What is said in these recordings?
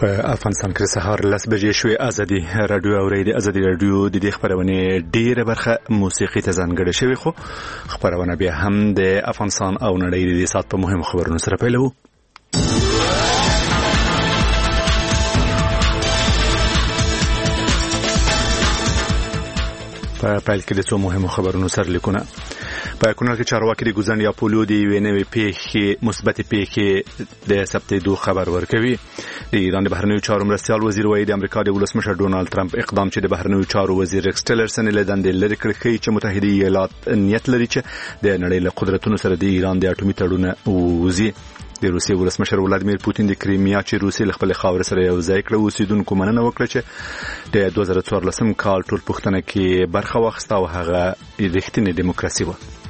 په افغانستان کې سهار 10 بجې شوې. ازادي رادیو اوریدي. ازادي رادیو د دې خبرونه ډیره برخه موسیقي ته ځانګړې شوی، خو خبرونه بیا هم د افغانستان او نړۍ د سات په مهمو خبرونو سره پیلو. په پیل کې د څو مهمو خبرونو سره لیکونه. په کونړ کې چارواکي د ګوزن یا پولیو د وینې پیښې مثبت پیښې د ثبتېدو خبر ورکوي. د ایران د بهرنیو چارو مرستیال وزیر وايي د امریکا د ولسمشر ډونالد ټرمپ اقدام چې د بهرنیو چارو وزیر ریکس ټیلرسن له دندې لري کړی چې متحده ایالات نیت لري چې د نړۍ له قدرتونو سره د ایران د اټومي تړون ووزي. د روسیې ولسمشر ولادیمیر پوتین د کریمیا چې روسیې له خپل خاور سره یو ځای کړ اوسیدونکو مننه وکړه چې د 2014 کال ټول پښتنه کې برخه واخیسته او هغه رښتینې دیموکراسي و.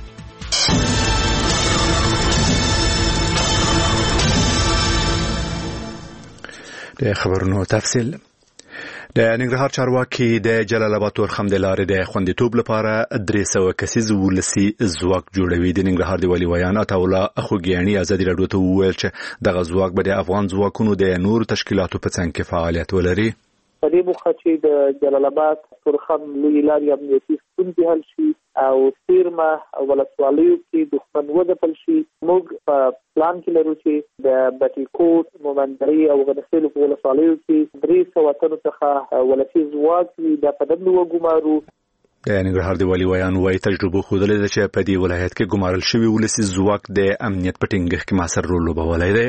د خبرونو تفصیل. د ننګرهار چارواکي د جلال آباد تورخم د لارې د خوندیتوب لپاره 300 کسیز ولسی ځواک جوړوي. د ننګرهار د والي ویان عطاالله اخوګیانی ازادي رادیو ته وویل چې دغه ځواک به د افغان ځواکونو د نورو تشکیلاتو په څنګ کې فعالیت ولري. په دې موخه چې د جلال آباد تورخم لوی لارې امنیتي ستونزې حل شي او سیرمه او ولسوالیو کې دښمن وځپل شي. موږ په پلان کې لرو چې د بټي کوټ، مومندري او غنسیلو په ولسوالیو کې 300 وطنو څخه ولسي ځواک د پدمنو وګمارو. د ننګرهار د والي ویان وايي تجربه ښودلې ده چې په دې ولایت کې ګمارل شوی ولسي ځواک د امنیت په ټینګښت کې موثر رول لوبولی دی.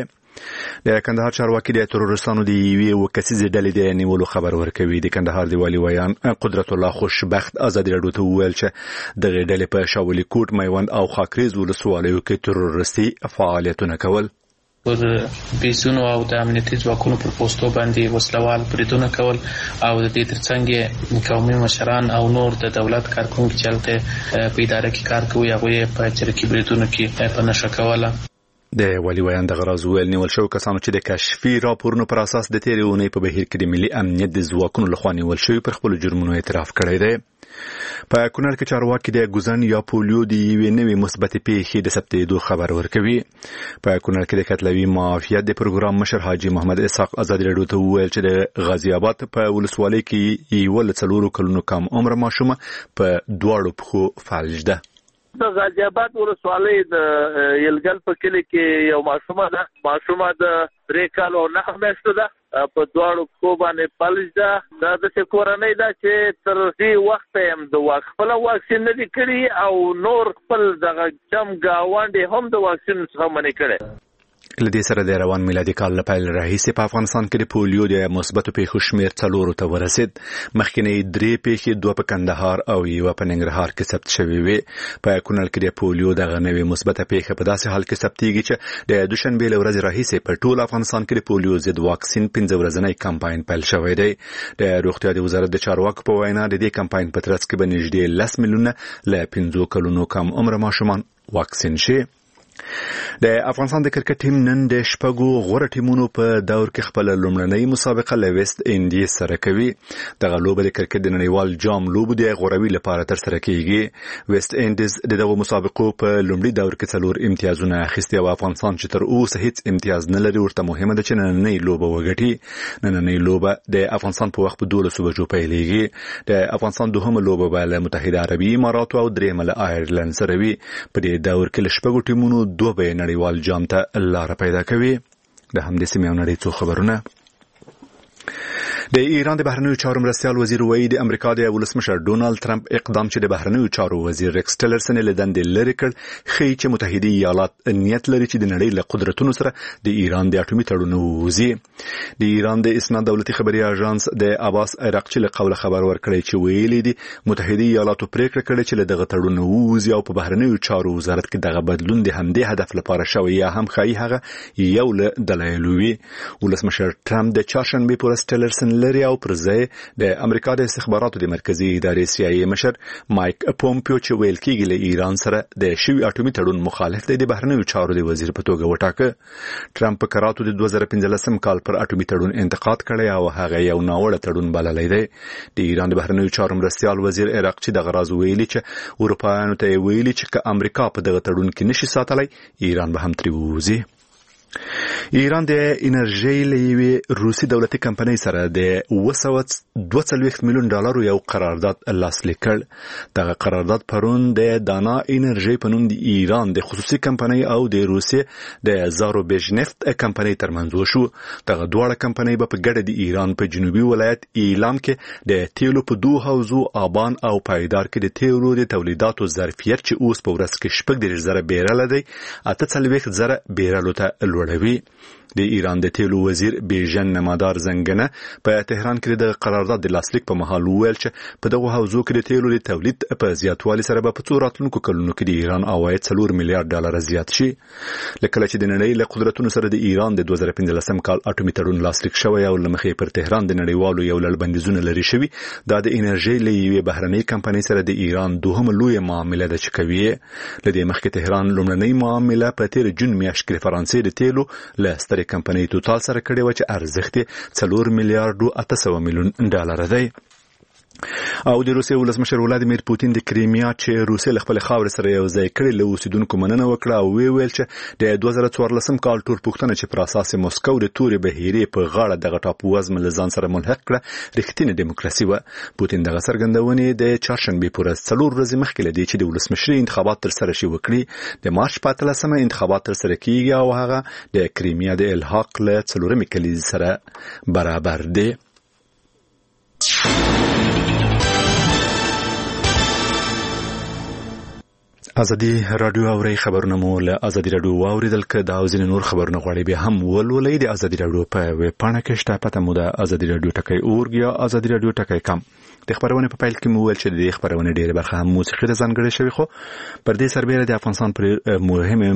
د کندهار چارواکي د ترورستانو د یوې وکسیزې ډلې د نیولو خبر ورکوي. د کندهار د والي ویان قدرت الله خوشبخت ازادي رادیو ته وویل چې دغه ډلې په شاولي کوټ، میوند او خاکریز ولسوالیو کې ترورستي فعالیتونه کول. پر بیسونو او د امنیتي ځواکونو پر پوسټو باندې وسلوال بریدونه کول او د دې ترڅنګ قومي مشران او نور د دولت کارکونکو چې هلته په اداره کې کار کوي هغوی په چرکي بریدونو کې په نښه کوله. د والي ویان د غراز ویل نیول شو کسانو چې د کشفي راپورونو پر اساس د تیرې اونۍ په بهیر کې د ملي امنیت د ځواکونو لخوا نیول شوی پر خپل جرمونو اعتراف کړی دی. په کونړ کې چارواکي د ګوزن یا پولیو د یوې نوې مثبت پیښې د ثبتېدو خبر ورکوي. په کونړ کې د کتلوي معافیت د پروګرام مشر حاجی محمد اسحاق ازادي رادیو ته وویل چې د غازی آباد په ولسوالۍ کې یو له 4 کلونو کم عمر ماشومه په دواړو پښو فلج ده. د غازی آباد ولسوالۍ د یلګل په کلی کې یو ماشومه ده. ماشومه د 3 کال او 9 میاشتو ده. په دواړو پښو باندې فلج ده. دا د کورنۍ ده چې تر دې وخته هم د خپل واکسین نه دي کړی او نور خپل دغه کم گاونډي هم د واکسین څخه منع کړي. لدې سره د روان میلادي کال له پیل راهیسې په افغانستان کې د پولیو د مثبتو پیښو شمېر 4 ته ورسید. مخکینی 3 پیښې 2 په کندهار او 1 په ننګرهار کې ثبت شوې وې. په کونړ کې د پولیو دغه نوې مثبته پیښه په داسې حال کې ثبتېږي چې د دوشنبه له ورځې راهیسې په ټول افغانستان کې د پولیو ضد واکسین 15 ورځنی کمپاین پیل شوی دی. د روغتیا د وزارت د چارواکو په وینا د دې کمپاین په ترڅ کې به نږدې 10 میلیونه له 15 کلونو کم عمر ماشومان واکسین شي. د افغانستان د کرکټ ټیم نن د شپږو غوره ټیمونو په دور کې خپل لومړنۍ مسابقه له ویسټ انډیز سره کوي. دغه لوبه د کرکټ د نړیوال جام لوبو د غوروي لپاره ترسره کیږي. ویسټ انډیز دغه مسابقو په لومړي دور کې 4 امتیازونه اخیستي او افغانستان چې تر اوسه هیڅ امتیاز نه لري ورته مهمه ده چې نننۍ لوبه وګټي. نننۍ لوبه د افغانستان په وخت په 12 بجو پیلېږي. د افغانستان دوهمه لوبه به له متحده عربي اماراتو او درېمه له آیرلند سره وي. په دې دور کې له شپږو ټیمونو 2 به نړیوال جام ته لار پیدا کوي. د همدې سیمې او نړۍ څو خبرونه. د ایران د بهرنیو چارو مرستیال وزیر وايي د امریکا د ولسمشر ډونالد ټرمپ اقدام چې د بهرنیو چارو وزیر ریکس ټیلرسن له دندې لري کړ ښیي چې متحده ایالات نیت لري چې د نړۍ له قدرتونو سره د ایران د اټومي تړون ووزي. د ایران د اسنا دولتي خبري اژانس د عباس عراقچي له قوله خبر ورکړی چې ویلي دي متحده ایالاتو پریکړه کړې چې له دغه تړون ووزي او په بهرنیو چارو وزارت کې دغه بدلون د همدې هدف لپاره شوی یا هم ښیي هغه یو له دلایل وي. ولسمشر ټرمپ د چهارشنبه پر ټیلرسن لري او پر ځای د امریکا د استخباراتو د مرکزی ادارې CIA مشر مایک پومپیو چې ویل کېږي له ایران سره د شوی اټومي تړون مخالف دی د بهرنیو چارو د وزیر په توګه وټاکه. ټرمپ په کراتو د 2015 کال پر اټومي تړون انتقاد کړی او هغه یو ناوړه تړون بللی دی. د ایران د بهرنیو چارو مرستیال وزیر عراقچي د غراز ویلي چې اروپایانو ته ویلي چې که امریکا په دغه تړون کې نشي ساتلی ایران به هم ترې ووځي. ایران د انرژي لوي روسي دولتي کمپنۍ سره د 242 میلیون ډالر یو قرارداد لاسلیک کړ. دغه قرارداد پرون د دانا انرژي په نوم د ایران د خصوصي کمپنۍ او د روسیې د زاروبژنفت کمپنۍ ترمنځ وشو. دغه دواړه کمپنۍ په ګډه د ایران په جنوبي ولایت ایلام کې د تیلو په دوه حوزو آبان او پایدار کې د تیلو د تولیداتو ظرفیت چې اوس په ورځ کې 40,000 بیرل دی 48,000 بیرلو ته لوړوي. د ایران د تیلو وزیر بیژن نمادار زنګنه په تهران کې د قرارداد د لاسلیک په مهال ویل چې په دغه حوزو کې د تیلو د تولید په زیاتوالي سره به په څو راتلونکو کلونو کې د ایران عواید 4 میلیارډ ډالر زیات شي. لکه چې د نړۍ له قدرتونو سره د ایران د 2015 کال اټومي تړون لاسلیک شوی او لمخې پر تهران د نړیوالو یو لړ بندیزونه لري شوی. دا د انرژي لوي بهرنۍ کمپنۍ سره د ایران دوهم لوی معامله ده چې کوي. لدې مخکې تهران لومړنۍ معامله په تیر جون میاشت کې فرانسې د تیلو له سترې کمپنۍ توتال سره کړې و چې ارزښت 4 میلیارډ 800 میلیون ډالر دی. او د روسیې ولسمشر ولادیمیر پوتین د کریمیا چې روسیې له خپل خاور سره یو ځای کړي له اوسیدونکو مننه وکړه او ویل چې د 2014 کال تور پوښتنه چې پر اساس موسکو د تورې بهیرې په غاړه دغه ټاپووزم له ځان سره ملحق کړه رښتینې دیموکراسي و. پوتین دغه څرګندونې د چهارشنبې پر ورځ 4 ورځې مخکې لدی چې د ولسمشري انتخابات تر سره شي وکړي. د مارچ په 13 انتخابات تر سره کیږي او هغه د کریمیا د الحاق له 4 کلیز سره برابر دی. ازادي رادیو اوري خبرونه مو له ازادي رادیو واوریدل ک دا اوزین نور خبرونه غواړي به هم ولولې د ازادي رادیو په ویب پاڼه کې شته پته مو د ازادي رادیو ټکی اورګ یا ازادي رادیو ټکی کم. د خبرونه په پایل کې مو ول چې د خبرونه ډیره برخه هم موسیقي د ځانګړي شوی خو پر دې سربېره د افغانستان پر مهمه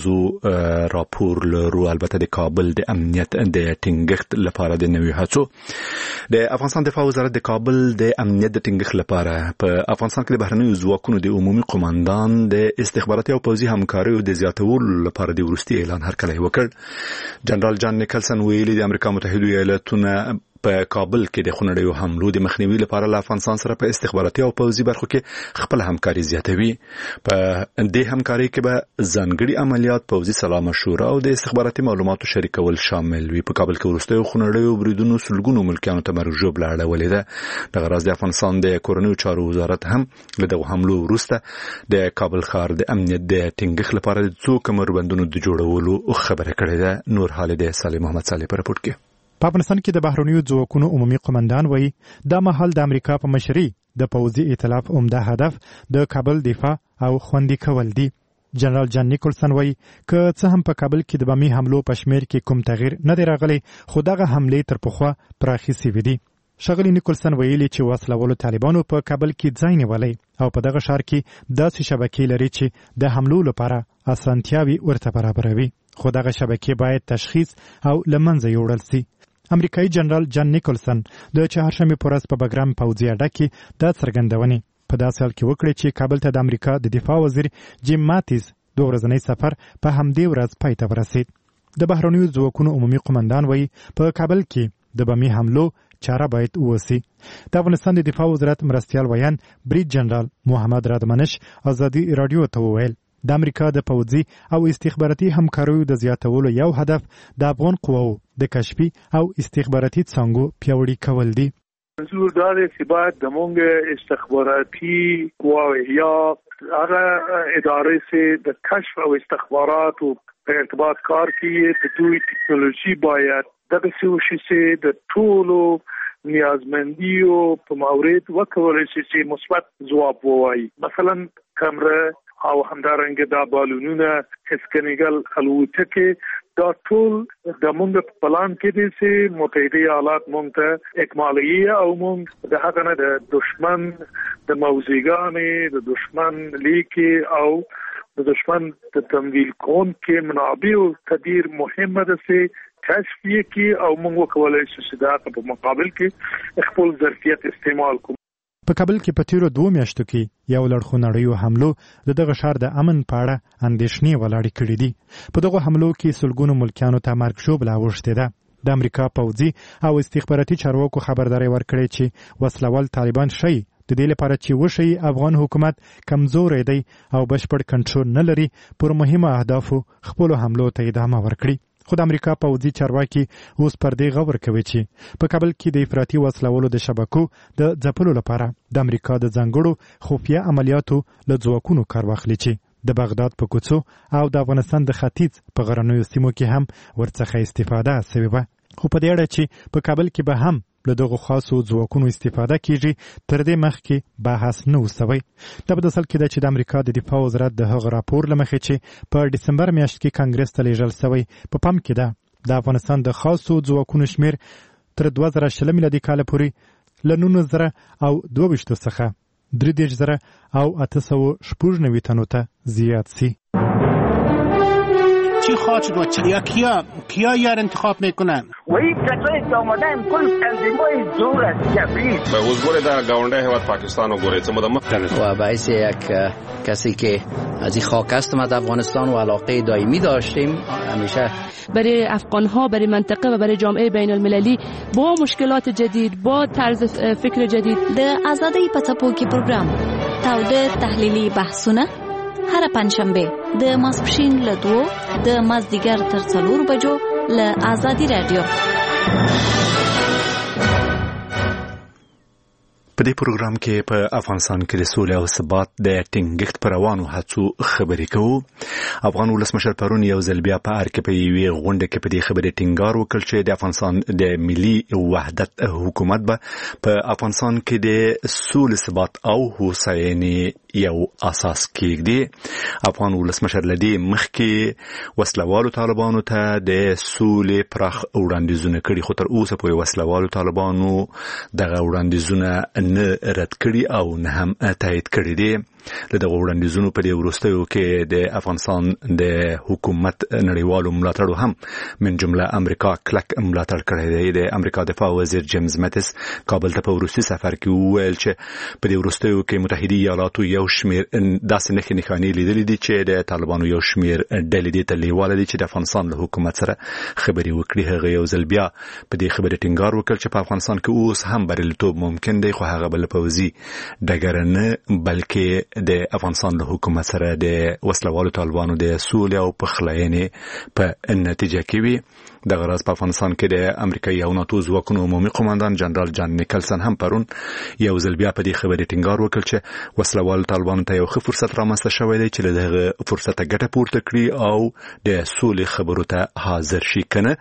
موضوع راپور لرو البته د کابل د امنیت د ټینګښت لپاره د نوې هڅو د افغانستان دفاع وزارت د کابل د امنیت د ټینګښت لپاره په افغانستان کې د بهرنیو ځواکونو د عمومي قوماندان د استخباراتي او پوځي همکاریو د زیاتولو لپاره د وروستي اعلان هرکلی وکړ. جنرال جان نیکلسن ویلي د امریکا متحده ایالاتونو په کابل کې د خونړیو حملو د مخنیوي لپاره له افغانستان سره په استخباراتي او پوځي برخو کې خپل همکاري زیاتوي. په دې همکاري کې به ځانګړي عملیات، پوځي سلا مشوره او د استخباراتي معلوماتو شریکول شامل وي. په کابل کې وروستیو خونړیو بریدونو سلګونو ملکیانو ته مرګ ژوبله اړولې ده. دغه راز د افغانستان د کورنیو چارو وزارت هم له دغه حملو وروسته د کابل ښار د امنیت د ټینګښت لپاره د څو کمربندونو د جوړولو خبره کړې ده. نور حال د صالح محمد صالح په رپورټ کې. په افغانستان کې د بهرنیو ځواکونو عمومي قومندان وایي دا مهال د امریکا په مشرۍ د پوځي ائتلاف عمده هدف د کابل دفاع او خوندي کول دي. جنرال جان نیکلسن وایي که څه هم په کابل کې د بمي حملو په شمیر کې کوم تغییر نه دی راغلی خو دغه حملې تر پخوا پراخې سوي دي. ښاغلي نیکلسن ویلي چې وسلوالو طالبانو په کابل کې ځای نیولی او په دغه ښار کې داسې شبکې لري چې د حملو لپاره اسانتیاوي ورته برابروي خو دغه شبکې باید تشخیص او له منځه یوړل سي. امریکایي جنرال جان نیکلسن د چهارشنبې په ورځ په بګرام پوځي اډه کې دا څرګندونې په داسې حال کې وکړې چې کابل ته د امریکا د دفاع وزیر جیم ماتیز 2 ورځنی سفر په همدې ورځ پای ته ورسید. د بهرنیو ځواکونو عمومي قومندان وایي په کابل کې د بمي حملو چاره باید ووسی. د افغانستان د دفاع وزارت مرستیال ویان بریډ جنرال محمد رادمنش ازادي رادیو ته وویل د امریکا د پوځي او استخباراتي همکاریو د زیاتولو یو هدف د افغان قواو د کشفي او استخباراتي څانګو پیاوړي کول دي. منظور دا دی چې باید د مونږ استخباراتي قواوې یا هغه ادارې چې د کشف او استخباراتو په ارتباط کار کوي د دوی ټکنالوژي باید دغه څه وشي چې د ټولو نیازمندیو په مورد وکولای شي چې مثبت ځواب ووایي. مثلا کمره او همدارنګه دا بالونونه هسکنیګل الوتکې دا ټول د مونږ په پلان کې دي چې متحده ایالات مونږ ته اکمالي او مونږ د هغه نه د دشمن د موزیګانې د دشمن لیکي او د دشمن د تمویل کون کې منابع او تدبیر مهمه ده چې کشف یې او مونږ وکولای شو چې دا په مقابل کې خپل ظرفیت استعمال کوو. په کابل کې په تیرو 2 میاشتو کې یو لړ خونړیو حملو دغه ښار د امن په اړه اندېښنې ولاړې کړې دي. په دغه حملو کې سلګونو ملکیانو ته مرګ ژوبله اوښتې ده. د امریکا پوځي او استخباراتي چارواکو خبرداري ورکړې چې وسلوال طالبان شي د دې لپاره چې وشي افغان حکومت کمزوري دی او بشپړ کنټرول نه لري پر مهمه اهدافو خپل حملو ته ادامه ورکړي. خو د امریکا پوځي چارواکي اوس پر دې غور کوي چې په کابل کې د افراطي وسلوالو د شبکو د ځپلو لپاره د امریکا د ځانګړو خفیه عملیاتو له ځواکونو کار واخلي چې د بغداد په کوڅو او د افغانستان د ختیځ په غرنیو سیمو کې هم ورڅخه استفاده شوې وه. خو په دې اړه چې په کابل کې به هم له دغو خاصو ځواکونو استفاده کیږي تر دې مخکې بحث نه و سوی. دا په اصل کې ده چې د امریکا د دفاع وزارت د هغه راپور له مخې چې په ډسمبر میاشت کې کانګرس ته لیږل سوی په پام کې ده د افغانستان د خاصو ځواکونو شمیر تر 2020 میلادي کال پورې له 19,022 څخه 33,000 او 896 تنو ته زیات سی. چی خواهد شد و کیا یار انتخاب میکنن؟ و این کسایی که آمدن کل تنظیمای زور است جبری به حضور در گاونده حواد پاکستان و گوریت و باعث یک کسی که از این خاک است ما در افغانستان و علاقه دائمی داشتیم همیشه برای افغان‌ها برای منطقه و برای جامعه بین المللی با مشکلات جدید با طرز فکر جدید د آزادۍ په څپو کې پروګرام تاوده تحلیلي بحثونه هر پنځشنبه د ماسپښین له 2 د مازدیګر تر 4 بجو له آزادي رادیو. په دې پروګرام کې په افغانستان کې د سولې او ثبات د ټینګښت پر روانو هڅو خبرې کوو. افغان ولسمشر پرون یو ځل بیا په ارګ په یوې غونډه کې په دې خبرې ټینګار وکړ چې د افغانستان د ملي وحدت حکومت به په افغانستان کې د سولې ثبات او هوساینې یو اساس کېږدي. افغان ولسمشر لدی مخکې وسلوالو طالبانو ته د سولې پراخ وړاندیزونه کړي خو تر اوسه پورې وسلوالو طالبانو دغه وړاندیزونه نه رد کړي او نه هم تایید کړي دي. له دغه وړاندیزونو په دې وروستیو کې د افغانستان د حکومت نړیوالو ملاتړو هم من جمله امریکا کلک ملاتړ کړی دی. د امریکا دفاع وزیر جیمز مټس کابل ته په وروستي سفر کې وویل چې په دې وروستیو کې متحده ایالاتو یو شمیر داسې نښې لیدلې دي چې د طالبانو یو شمیر ډلې دې ته لیواله دي چې د افغانستان له حکومت سره خبرې وکړي. هغه یو ځل بیا په دې خبرې ټینګار وکړ چې په افغانستان کې اوس هم بریالیتوب ممکن دی خو هغه بل پوځي ډګر نه بلکې د افغانستان له حکومت سره د وسلوالو طالبانو د سولې او پخلاینې په نتیجه کې وي. دغه راز په افغانستان کې د امریکایي او ناتو ځواکونو عمومي قوماندان جنرال جان نیکلسن هم پرون یو ځل بیا په دې خبرې ټینګار وکړ چې وسلوالو طالبانو ته یو ښه فرصت رامنځته شوی دی چې له دغه فرصته ګټه پورته کړي او د سولې خبرو ته حاضر شي. کنه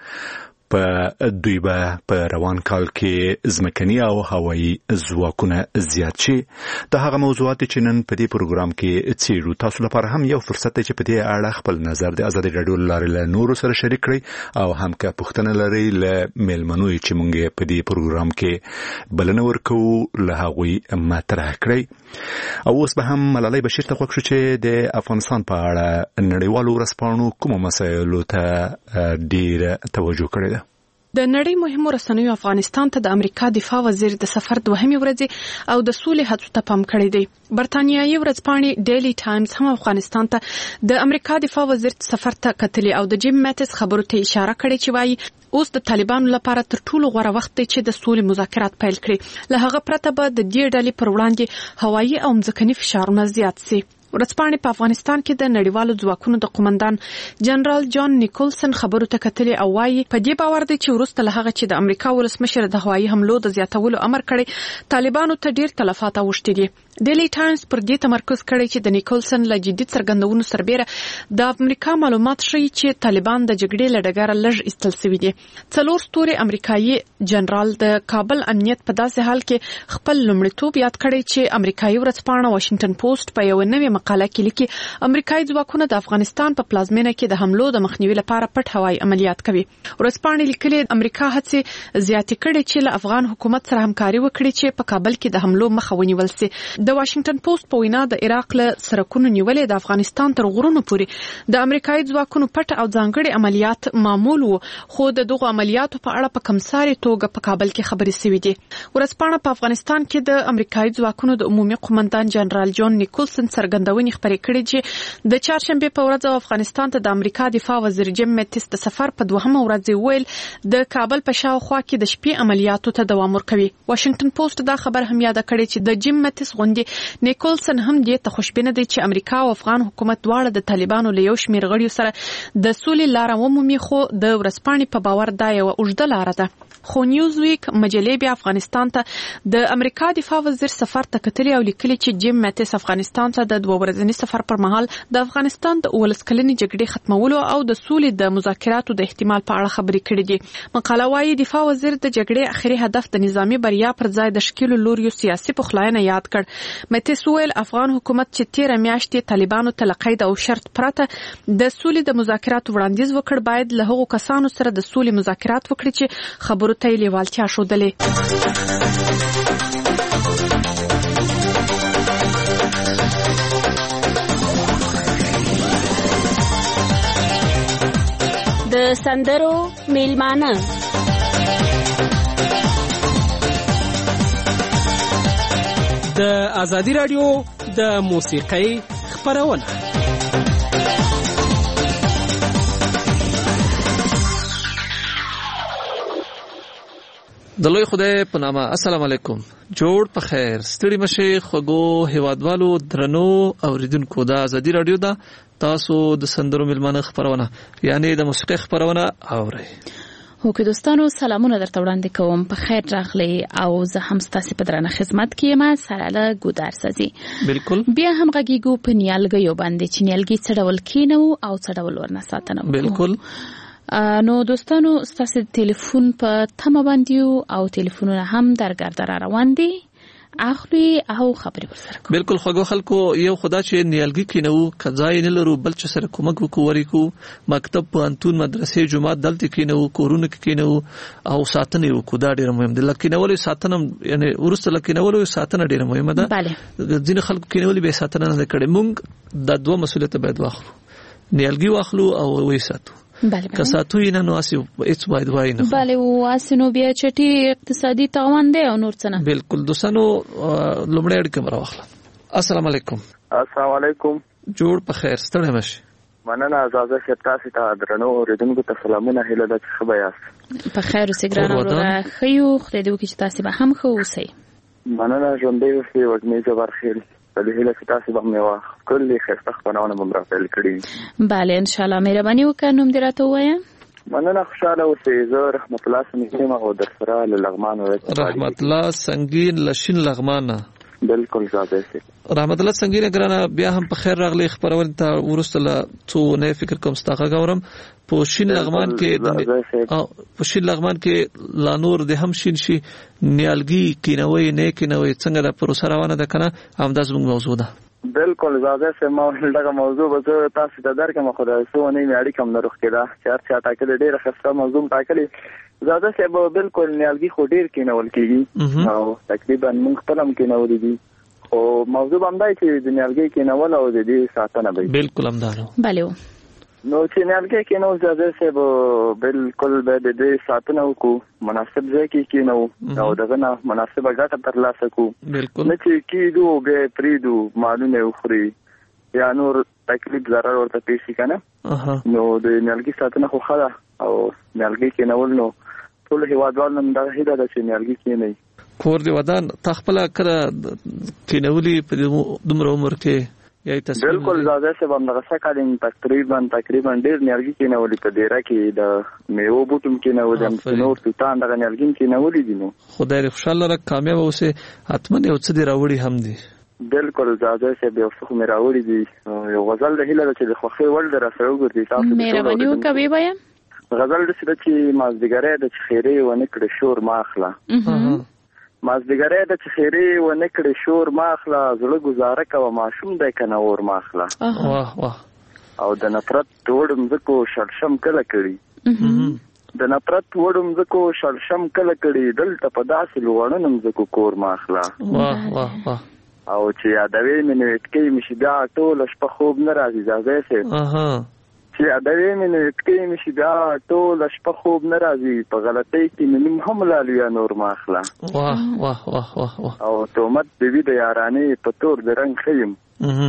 په دوی به په روان کال کې ځمکني او هوایي ځواکونه زیات شي. د هغه موضوعات چې نن په دې پروګرام کې څیړو تاسو لپاره هم یو فرصت دی چې په دې اړه خپل نظر د ازادي رادیو لارې له نورو سره شریک کړئ او هم که پوښتنه لرئ له میلمنو چې مونږ په دې پروګرام کې بلنه ورکوو له هغوی مطرح کړئ. او اوس به هم ملالۍ بشیر ته خوښ شو چې د افغانستان په اړه نړیوالو ورځپاڼو کومو مسایلو ته ډېره توجه کړې ده. د نړۍ مهمو رسنیو افغانستان ته د امریکا دفاع وزیر د سفر 2 ورځې او د سولې هڅو ته پام کړی دی. برتانیایي ورځپاڼې ډیلی ټایمز هم افغانستان ته د امریکا دفاع وزیر سفر ته کتلي او د جیم مټس خبرو ته اشاره کړې چې وايي اوس د طالبانو لپاره تر ټولو غوره وخت دی چې د سولې مذاکرات پیل کړي. له هغه پرته به د دې ډلې پر وړاندې هوایي او ځمکني فشارونه زیات شي. ورځپاڼې په افغانستان کې د نړیوالو ځواکونو د قومندان جنرال جان نیکولسن خبرو ته کتلي او وايي په دې باور دی چې وروسته له هغه چې د امریکا ولسمشر د هوایي حملو د زیاتولو امر کړی طالبانو ته ډیر تلفات اوښتي دي. ډیلی ټایمز پر دې تمرکز کړی چې د نیکولسن له جدي څرګندونو سربېره د امریکا معلومات ښیي چې طالبان د جګړې له ډګره لږ ایستل شوي دي. 4 ستوري امریکایي جنرال د کابل امنیت په داسې حال کې خپل لومړیتوب یاد کړی چې امریکایي ورځپاڼه واشنگټن پوسټ په یو نوې مقاله کې لیکي امریکایي ځواکونه د افغانستان په پلازمینه کې د حملو د مخنیوي لپاره پټ هوایي عملیات کوي. ورځپاڼې لیکلي امریکا هڅې زیاتې کړې چې له افغان حکومت سره همکاري وکړي چې په کابل کې د حملو مخه ونیول شي. د واشنگټن پوسټ په وینا د عراق له سرکونو نیولې د افغانستان تر غرونو پورې د امریکایي ځواکونو پټ او ځانګړي عملیات معمول وو خو د دغو عملیاتو په اړه په کمساري توګه په کابل کې خبرې شوې دي. ورځپاڼه په افغانستان کې د امریکایي ځواکونو د عمومي قومندان جنرال جان نیکولسن څرګندونه خبرونه خبرې کړې چې د چهارشنبه په ورځ افغانستان ته د امریکا دفاع وزیر جیم میټس د سفر په دوهمه ورځ ویل د کابل په شاوخوا کې د شپې عملیاتو ته دوام ورکوي. واشنگټن پوسټ دا خبر هم یاد کړی چې د جیم میټس غونډې نیکولسن هم دې ته خوشبینه دی چې امریکا او افغان حکومت دواړه د طالبانو له یو شمېر غړیو سره د سولې لار ومومي، خو د ورځپاڼې په باور دا یو اوږده لار ده. خو نیوز ویک مجلې بیا افغانستان ته د امریکا دفاع وزیر سفر ته کتلي او لیکلي چې جیم میټس افغانستان ته د 2 ورځني سفر پر مهال د افغانستان د 19 کلنې جګړې ختمولو او د سولې د مذاکراتو د احتمال په اړه خبرې کړې دي. مقاله وايي دفاع وزیر د جګړې اخري هدف د نظامی بریا پر ځای د شکیلو لوریو سیاسي پخلاینه یاد کړ. میټس ویل افغان حکومت چې 13 میاشتې طالبانو ته لقید او شرط پرته د سولې د مذاکراتو وړاندیز وکړ، باید له هغو کسانو سره د سولې مذاکرات وکړي چې خبرو ته یې لیوالتیا ښودلې. د سندرو میلمانه د ازادي رادیو د موسیقۍ خبرونه. د لوی خدای په نامه السلام علیکم. جوړ په خیر، ستړي مشه خوګو هیوادوالو درنو اوریدونکو د ازادي رادیو دا تاسو د سندرو میلمانه خبرونه یعنی د موسیقۍ خبرونه اورئ. هوکې دوستانو سلامونه درته وړاندې کوم، په خیر راغلی او زه هم ستاسو په درنه خدمت کې یم سره له ګودار سازي. بالکل بیا هم غږیږو په نیالګیو باندې چې نیالګي څه ډول کینو او څه ډول ورنه ساتنه وکړو. بالکل. نو دوستانو ستاسو ټلیفون په تمه باندې او ټلیفونونه هم درګرد را روان دي اخلي او خبرې ورسره کوو. بالکل خوږو خلکو یو خدا چې نیالګي کینو کځای نه لرو بل چې سره کومک وکوري کو مکتب پانتون مدرسې جمعات دلته کینو کورونه کینو او ساتنه وکړو دا ډیره مهم دي. لکه نو ساتنه یعنی ورسره لکه نو ساتنه ډیره مهمه ده. ځینې خلکو کینو به ساتنه نه کړي. موږ د دوه مسؤلیت باید واخلو، نیالګي واخلو او وې ساتو. که ساتوی نه نو اسی هیڅ باید وای نه. بله واسنو بیا چټي اقتصادي تاوان دی او نور څه نه. بالکل دوستانو لومړی اړیکه مر واخله. السلام علیکم. السلام علیکم. جوړ په خیر، ستړي مشه. مننه زازه شپتاسي ته درنو اوریدونکو ته سلامونه هیله ده چې ښه یاست. په خیر اوسئ ګرانه وروره، ښه یو خدای دې وکړي چې تاسو به هم ښه اوسئ. مننه ژوندی اوسئ وږمې جبر خیر. بله هیله چې تاسو به مې کلی ښایسته خپرونه به م راپیل کړي. بله انشاءالله مهرباني وکړه نوم دې راته ووایه. مننه خوشحاله اوسئ. زه رحمت الله سنګین یم او در سره له لغمان رحمت الله سنګین لشین لغمانه. بالکل زاده سي رحمت الله سنگینه ګرانه بیا هم په خیر راغلی خبرول ته ورسته څو نه فکر کوم ستاغه غورم په شین لغمان کې لا نور د هم شین شي نیالګي کینوي نه کینوي څنګه د پروسه روانه ده کنه هم د زموږ موضوع ده. بالکل زاده سه دغه موضوع به تاسو ته درکم خو د سو نه میاړي کم نرخ کېده چې هر ټاکل ډیره خسته موضوع ټاکلي زاده سه به بالکل نیالګي خو ډیر کینول کیږي او تقریبا موږ خپلم کینول دي او موضوع باندې چې د نیالګي کینول او د دې ساتنه به بالکل همدارو. بله نو چې نیالګي کینول زاده سه به بالکل به د دې ساتنه وکړو مناسب ځای کې کینو او دغه نه مناسبه ګټه ترلاسه کوو. بالکل نه چې کیدو به پریدو مالونه وخوري یا نور تکلیف ضرر ورته پیښ کنه. نو د نیالګي ساتنه خو خلا او نیالګي کینول نو ټول هیوادوال نن دا هیله ده چې نیالګي کیني کور دی ودان تخپل کړه کینولي په دومره عمر کې یا تاسو بالکل زاده سه باندې غسکالین تقریبا ډیر نیالګي کینولي په ډیره کې د میوه بوټم کینول د نور توتان د نیالګي کینولي دي. نو خدای خوشاله را کامیاب اوسه اتمنه یو څه دی راوړي هم دي. بالکل زاده سه به څه مې راوړي دي یو غزل د هیله چې د خوخي ول در سره وګورئ تاسو مهرباني وکوي وایم غزل د چې مازدیګره د خیره و نکړه شور ماخله مازدیګره د خیره و نکړه شور ماخله زړه گزاره کوه ماشوم د کناور ماخله واه واه او د نفرت وړم زکو شړشم کله کړي د نفرت وړم زکو شړشم کله کړي دلته په داسې لوړنم زکو کور ماخله واه واه واه او چې یادوي مې نو اتکې مشي بیا ټول شپه خوب نه راځي ځای سه چې یادوي مې نو اتکې مشي بیا ټول شپه خوب نه راځي په غلطۍ کې مې هم لالویا نور ماخله واه واه واه واه او تومت د وی د یارانې په تور د رنگ خیم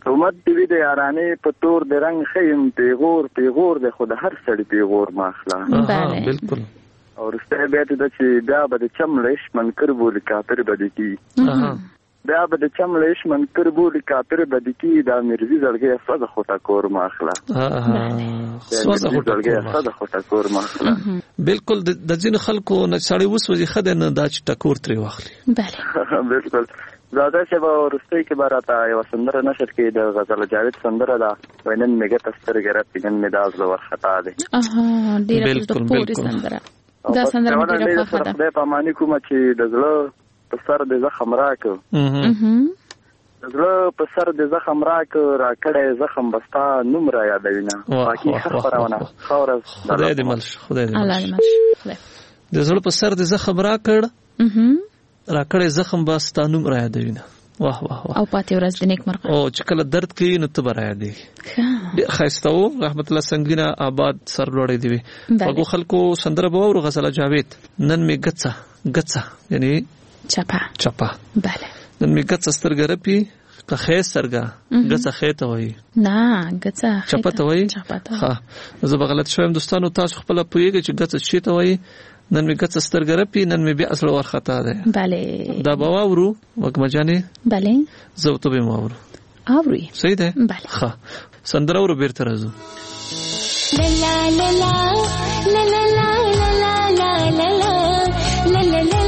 حکومت دی د یارانې په تور د رنگ خیم پیغور د خود هر سړی پیغور ماخلا. بالکل. اور سته بیا ته چې بیا به د چملش منکر بول کافر بد کی. بیا به د چملش منکر بول کافر بد کی دا مرزي زړګي فز خو تا کور ماخلا. سوزه خو تا کور ماخلا. بالکل د ځین خلکو نه سړی وسوځي خدای نه دا چې ټکور تری واخلي. بله بالکل. زاده چې به ورستۍ کې براته یو سندره نشر کې د غزل جاوید سندره ده وینن میګه تسترګه را پیګن میداز لو ورخطا ده. بالکل سندره دا سندره ډیره ښه ده. خدای پاماني کوم چې د زړه په سر د زخم راکو د زړه په سر د زخم راکو را کړه زخم بستا نوم را یادوینه باقي خبرونه خورز خدای دې ملش خدای دې ملش د زړه په سر د زخم راکړ را کړه زخم باستانوم را یادوینه. واه واه واه. او پاتې ورځ د نیک مرغه او چې کله درد کوي نو ته برا یادېږي. خایسته و رحمت الله سنگینا آباد سر لوړې دی وګو خلکو سندره بوور غزل جاوید نن می ګڅه یعنی چپا بله نن می ګڅه سترګه رپی که خې سرګه ګڅه خې ته وای نه ګڅه چپا ته وای. ها زه به غلط شوم دوستانو تاسو خپل پوهیږئ چې ګڅه شي ته وای. نن می ګڅه سترګه رپی نن می بیا اصل ورخطا ده. بله دا باورو وګما جانې. بله زه ته به ماورو اوري صحیح ده. بله ها سندره ورو بیرته راځو. لا لا لا لا لا لا لا لا لا لا لا لا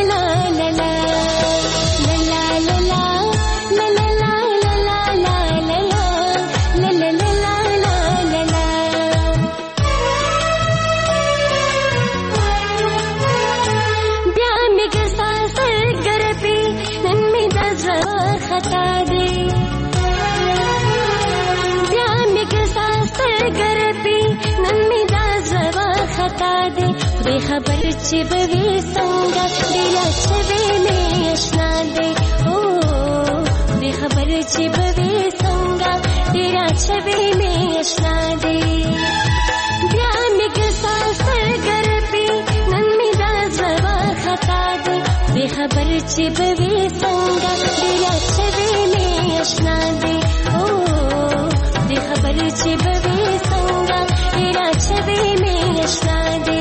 خبر چې بوي څنګه ډیر چوي مې آشنا دي او دې خبر چې بوي څنګه ډیر چوي مې آشنا دي بیا مې ګساس ګرځي نن مې دا زوا خطا دي دې خبر چې بوي څنګه ډیر چوي مې آشنا دي او دې خبر چې بوي څنګه ډیر چوي مې آشنا دي.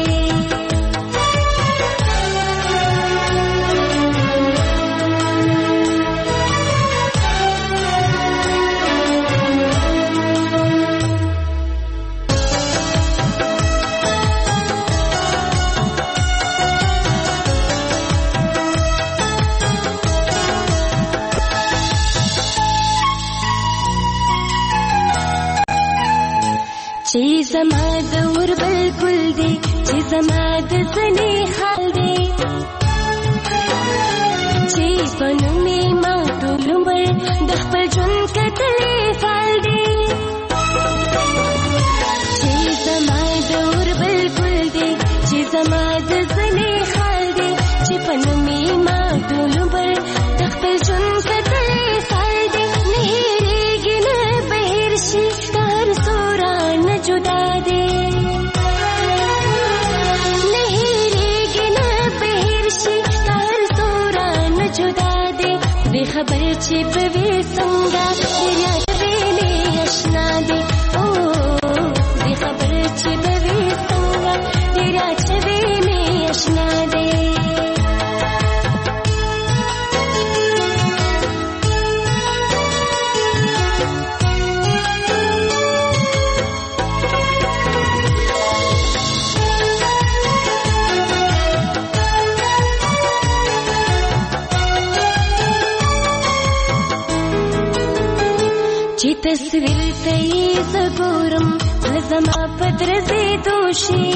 چې زما د ور بالکل دی چې زما د ځنې حال دی چې په نومې ما ټول عمر د خپل ژوند کتلې فال دی چې زما د ور بالکل دی چې زما د ځنې حال دی چې په نومې ما ټول عمر د خپل ژوند کتلې فال دی نه هېرېږي نه بهر شي هر سورا जुदा दे नहीं रेगी न बहिर्शी तार तोरा न जुदा दे बेखबर छिप वे संगा तेरा चबेले अशना दे ओ बेखबर छिप वे संगा तेरा चबेले अशना दे. چې تصویر ته یې زګورم لزما پدرځې دوشي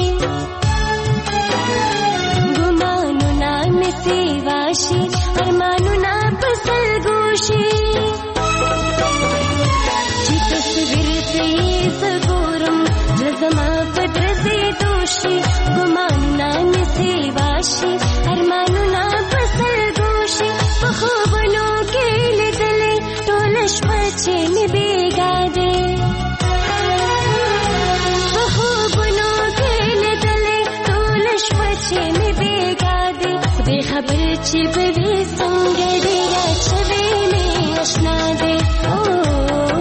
ګمانونه مې سیواشي ارمانونه پسل ګوشي چې تصویر ته یې زګورم لزما پدرځې دوشي ګمانونه مې سیواشي ارمانونه پسل ګوشي په خوبونو کې لیدلې ټول شپه چې مې بیګا دې په خوبونو کې لیدلې ټول شپه چې مې بیګا دې خدای خبر چې به وي څنګه ډېره چوي مې آشنا دې او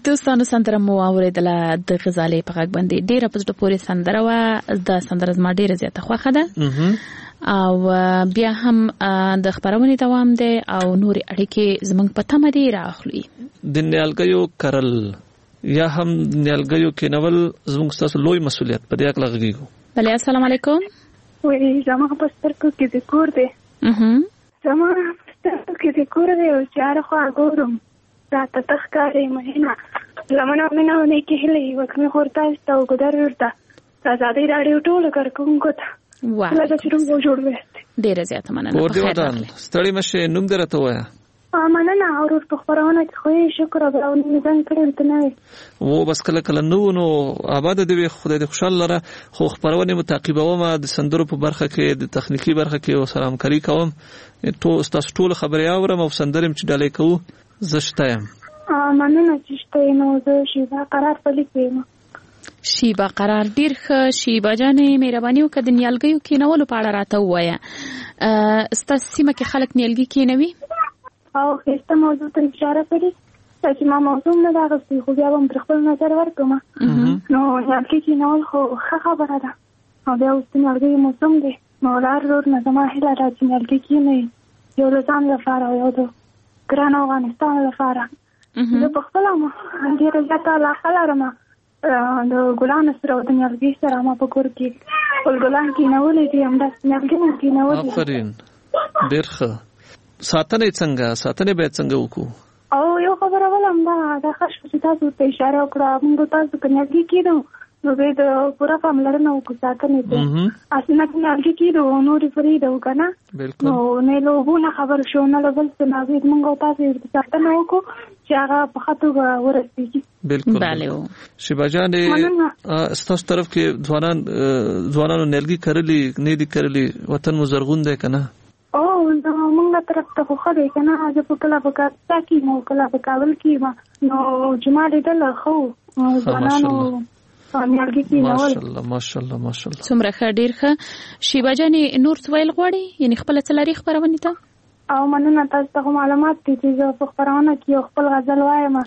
دوستانو سندره مو اوریدله د غزالې په غږ باندې ډیره په زړه پورې سندره وه. د سندره زما ډیره زیاته خوښه ده او بیا هم د خبرونې دوام دی او نورې اړیکې زموږ په تمه دي راخلي. د نیالګیو کرل یا هم نیالګیو کېنول زموږ ستاسو لوی مسؤلیت په دې اړه غږیږو. بله السلام علیکم. وی زما په سترګو کې د کور دی زما په سترګو کې د کور دی او چاره خوا ګورم راته تخکارې مهینه لمنه مینه ونه کې هلې وکمې خورتا است او ګدر ورته ازادي راډیو ټول کارکونکو ته لږه چیرې مو جوړ وې ډیره زیاته مننه. ور دې ودان ستړي مشه نوم درته وایا مننه اورور په خبرونه کې خو شکر او نظام کړی ته نه وو بس کله کله نو آباد دی خدای دې خوشاله لره خو خبرونه متعقبوم د سندرو په برخه کې د تخنیکی برخه کې او سلام کری کوم تاسو ټول خبري اورم او سندرم چې ډالې کوو زشتایم مننه چې شته نو زه شیبا قرار پلیکم. شیبا قرار ډیر ښه. شیبا جانې مهرباني وکړه د نیالګیو کېنولو په اړه راته ووایه. ستاسو سیمه کې خلک نیالګي کېنوي او هیڅ موضوع ته اشاره کړې چې ما موضوع نه دا غوښتي خو بیا هم خپل نظر ورکوم. نو نیالګي کېنول خو ښه خبره ده او بیا اوس نیالګي موسم دی نو لار نه زما هیله ده چې نیالګي کېنوي یو د ځان لپاره یو د ګران افغانستان لپاره. زه په خپله ډېره زیاته علاقه لرم د ګلانو سره او د نیالګي سره. ما په کور کې ګلان کېنولي دي همداسې نیالګي مې کېنولي. آفرین ډېر ښه. ساتنه باید څنګه وکړو؟ او یو خبره ولم دا ښه شو چې تاسو ته اشاره وکړه موږ تاسو که نیالګي کېدو نو بیا د پوره پاملرنه وکړو ساتنې ته. اصلي نیالګي کېدو نورې پرېږدو که نه نو نه له اوبو نه خبر شو نه له بل څه نه موږ او تاسو ساتنه وکړو چې هغه په ښه توګه ورسېږي. بالکل شیبا جانې ستاسو طرف کې ځوانانو نیالګي کرلي نه دي کرلي وطن مو زرغون دی که نه؟ او موږ طرف ته خو ښه دی که نه. زه په کله په کاپیسا کې یم او کله په کابل کې یم نو جوما لیدله ښه ځوانانو نیالګي کېنول. ماشاءالله څومره ښه ډېر ښه. شیبا جانې نور څه ویل غواړې یعنې خپله څه لري خپرونې ته؟ او مننه تاسو ته معلومات دي چې زه په خپرونه کې یو خپل غزل وایم.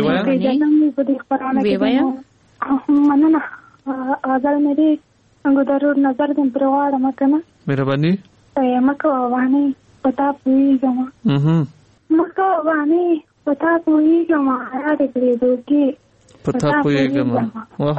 په دې خپرونه کې مننه غزل مې دی ګدرور نظر دې پرې غواړم که نه مهرباني مکه وانه پتا پوهیږم مکه وانه پتا پوهیږم را دې پرې دوکي پتا پوهیږم. واه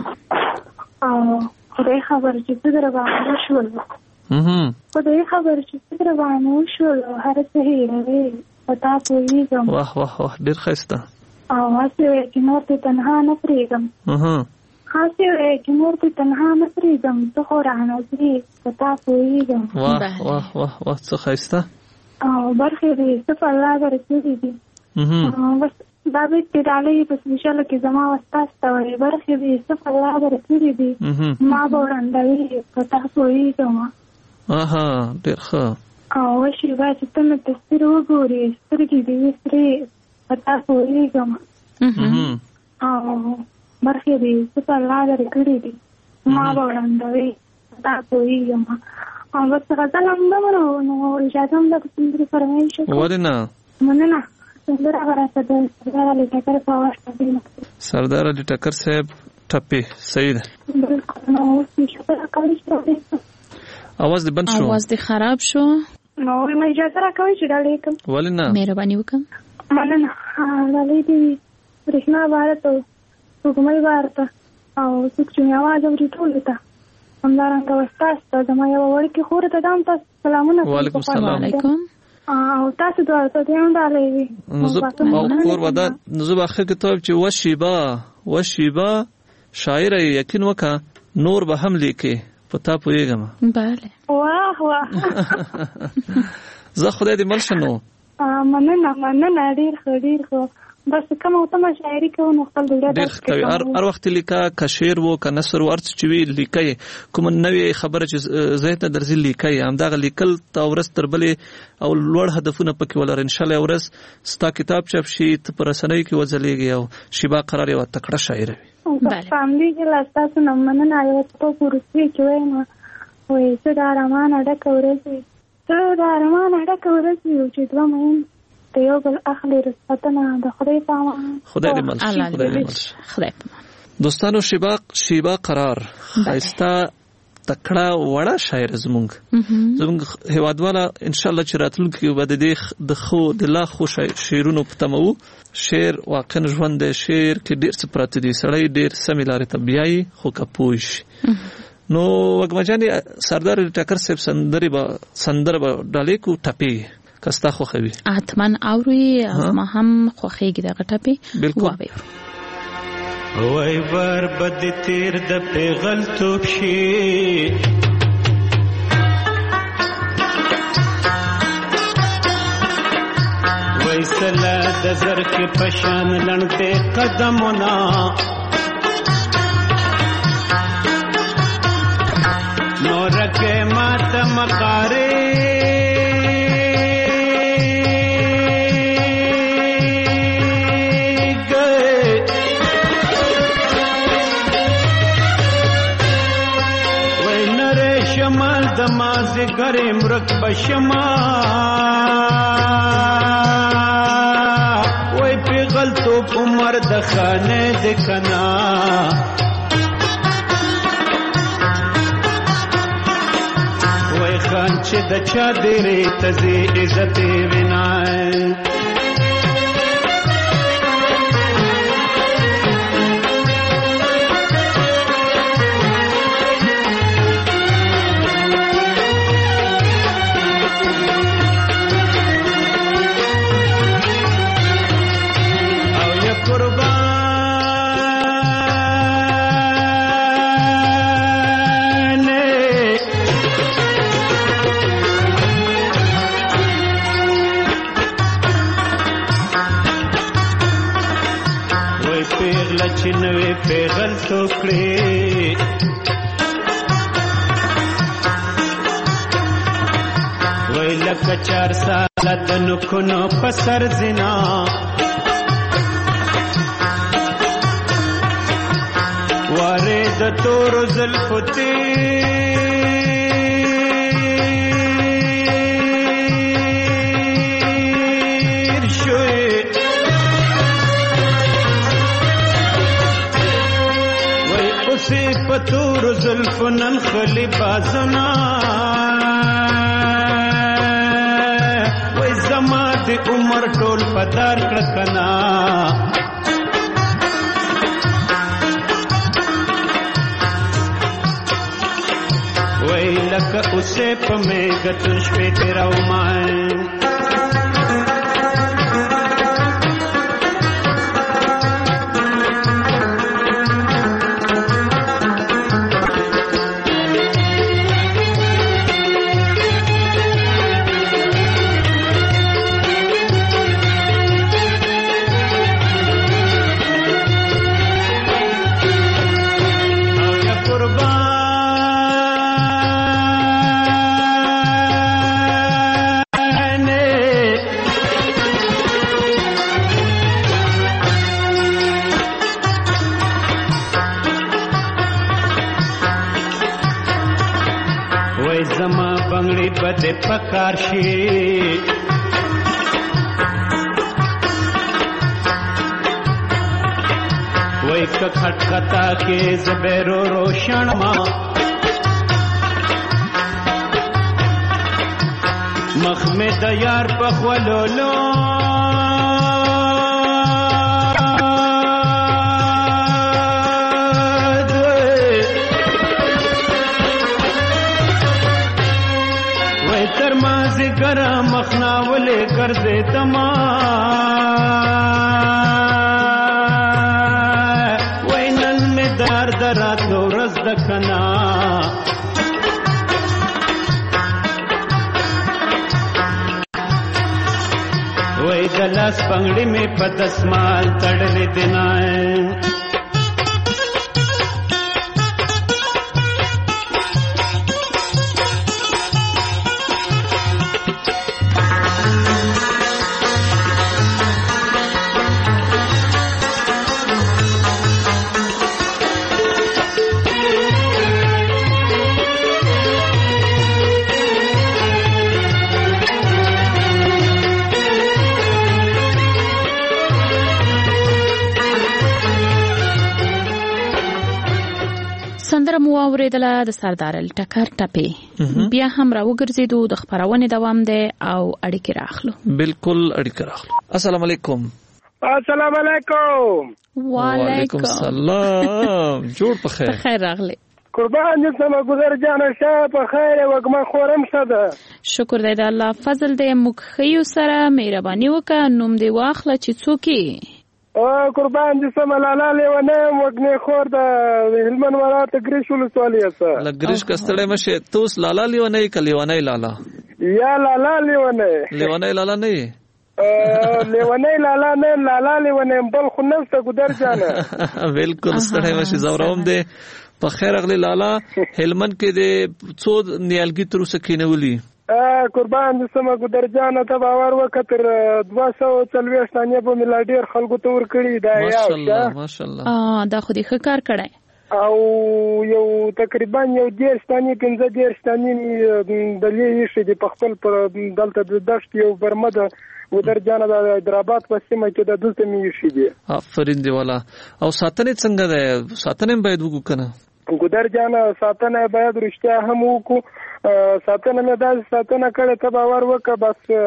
او خدای خبر چې څه در باندې شول خدای خبر چې څه در باندې شول هر څه هېروي پتا پوهیږم. واه ډېر ښایسته. او هسې وایي چې نور دې تنها نه پرېږدم هسې وایي چې نور دې تنها نه پرېږدم ته خو رانه ځې پتا پوهیږم. واه څه ښایسته. او برخې دې څه په الله درکړي دي بس دا بیت دې ډالۍ په سپیشل کې زما وستاس ته وایي برخې دې څه په الله درکړي دي ما به وړاندوي پتا پوهیږم. ډېر ښه. او شیبا چې ته مې تصویر وګورې سترګې دې وي سرې پتا پوهیږم. او برخې دې څه په الله درکړي دي ما به وړاندوي پتا پوهیږم. او بس غزل هم دمرو نو اجازه هم ده سندرې فرمایش وکړو. ولې نه مننه. سندره به راته د سردار علي ټکر په اواز سردار علي ټکر صاحب ټپې صحیح ده. بالکل نو اوس مې شکر کوي چې اواز دې بند شو اواز دې خراب شو نو مې اجازه راکوي چې ډالۍ کوم. ولې نه مهرباني وکړه. مننه. ډالۍ دې برېښنا بارته او سپوږمۍ بارته او څوک چې مې اواز اوري ټولو ته همدارنګه وستاس ته زما یوه وړکې خور ته دا هم تاسو سلامونه. وعلیکم السلام. او تاسو دواړو ته دې هم ډالۍ وي. کور ودا زه به آخر کتاب چې وشیبا شاعره یقین وکړه نور به هم لیکې پتا پوهیږم. بله واه زه خدای دې مل شنو. مننه ډېر ښه بس کوم او تم شاعري کوو نو خپل ډېر کوي هر وخت لیکه که شعر وو که نثر وو ارڅ چې وی لیکي کوم نوې خبره چې زه ته درځي لیکي همدغه لیکل تا ورس تر بلې او لوړ هدفونه پکې ولر ان شاء الله ورس ستا کتاب چاپ شي ته پر رسنۍ کې وځلېږي او شیبا قرار یو تکړه شاعر وي. بله فاملی کې لاستا سو مننه یو ته پورسي کې وایم وې څه د ارمان ډکه ورځي چې دوه مې د یو بل اخلي رسپتنه د خدای په امان. خدای دې مل شي. خدای په امان. دوستانو شیبا قرار خایسته تکړه وړه شاعر زمونږ هیوادواله ان شاء الله چې راتلونکي به د خو د لا خو شعرونو په تمو شعر واقعا ژوند د شعر کې ډیر څه پراته دي سړی ډیر سمې لارې ته بیایي خو کپوش نو وګمجاني سردار ټکر صاحب سندره به ډالې کو ټپي کستا خو خوي اتمن اوري ما هم خوخيږي دغه ټپي بالکل وای ور بد تیر د پیغل توپ شي وای سلا د زر کې پشان لړدې قدمونه نور کې مات مقاره گرم رکب شما وی پیغل تو عمر دخانه دکنا وی خان چه دچا دیره تزی عزت ونائے چنوي پیغل ټوکړي وای لکه 4 سال د نکونو پسر زنا واره د تور زلفتی پتور زلفنن خلی بازنا وای زما د عمر ټول پدار کړکنا وای لکه اوسه په میګت شپې تیراو مای بده پکار شي وای ک خټکتا کې زبرو روشن ما مخ می د یار په خولولو کرا مخنا ولے کر دے تما وینن میں دار درات نو رز دکنا وی دلاس پنگڑی میں پتسمال تڑلے دنائے سره مو اوریدله د سردار ټکر ټپې بیا هم راوګرځیدو د خبرونه دوام دی او اړیکې راخلو. بالکل اړیکې راخلو. السلام علیکم. السلام علیکم. وعلیکم السلام. جوړ په خیر. خیر راغلی. قربان دې سم ګذر جان شه په خیر وګما خورم صدا. شکر دې د الله فضل دې مخیو سره مهرباني وکړه نوم دې واخله چې څوکي. قربان دې سم لالا لیونه وګنه خور د هلمن ولایت ګریش ولسوالۍ سره. لګریش کستړې مشه توس لالا لیونه کلیونه لالا. یا لالا لیونه لالا نه لیونه لالا نه لالا لیونه بل خو نفسه ګذر جان. بالکل ستړې مشه زوروم دې په خیر اغلی لالا. هلمن کې د څو نیالګي تر اوسه کېنولي؟ قربان دې سم ګذر جان ته باور وکړ 240 ثانیه په ملادیر خلکو ته ور کړی دا یا ماشاءالله دا خو دې ښه کار کړی او یو تقریبا یو 10 ثانیه 15 ثانیه د لیشي د خپل پر دلته د دشت یو برمده ودر جان د حیدرآباد په سیمه کې د دلته میشي دي. آفرین دی والا. او ساتنه څنګه ده؟ ساتنه باید وکړو کنه ګذر جان ساتنه باید رښتیا هم وکړو. ساتنه مې دا ساتنه کړې ته باور وکړه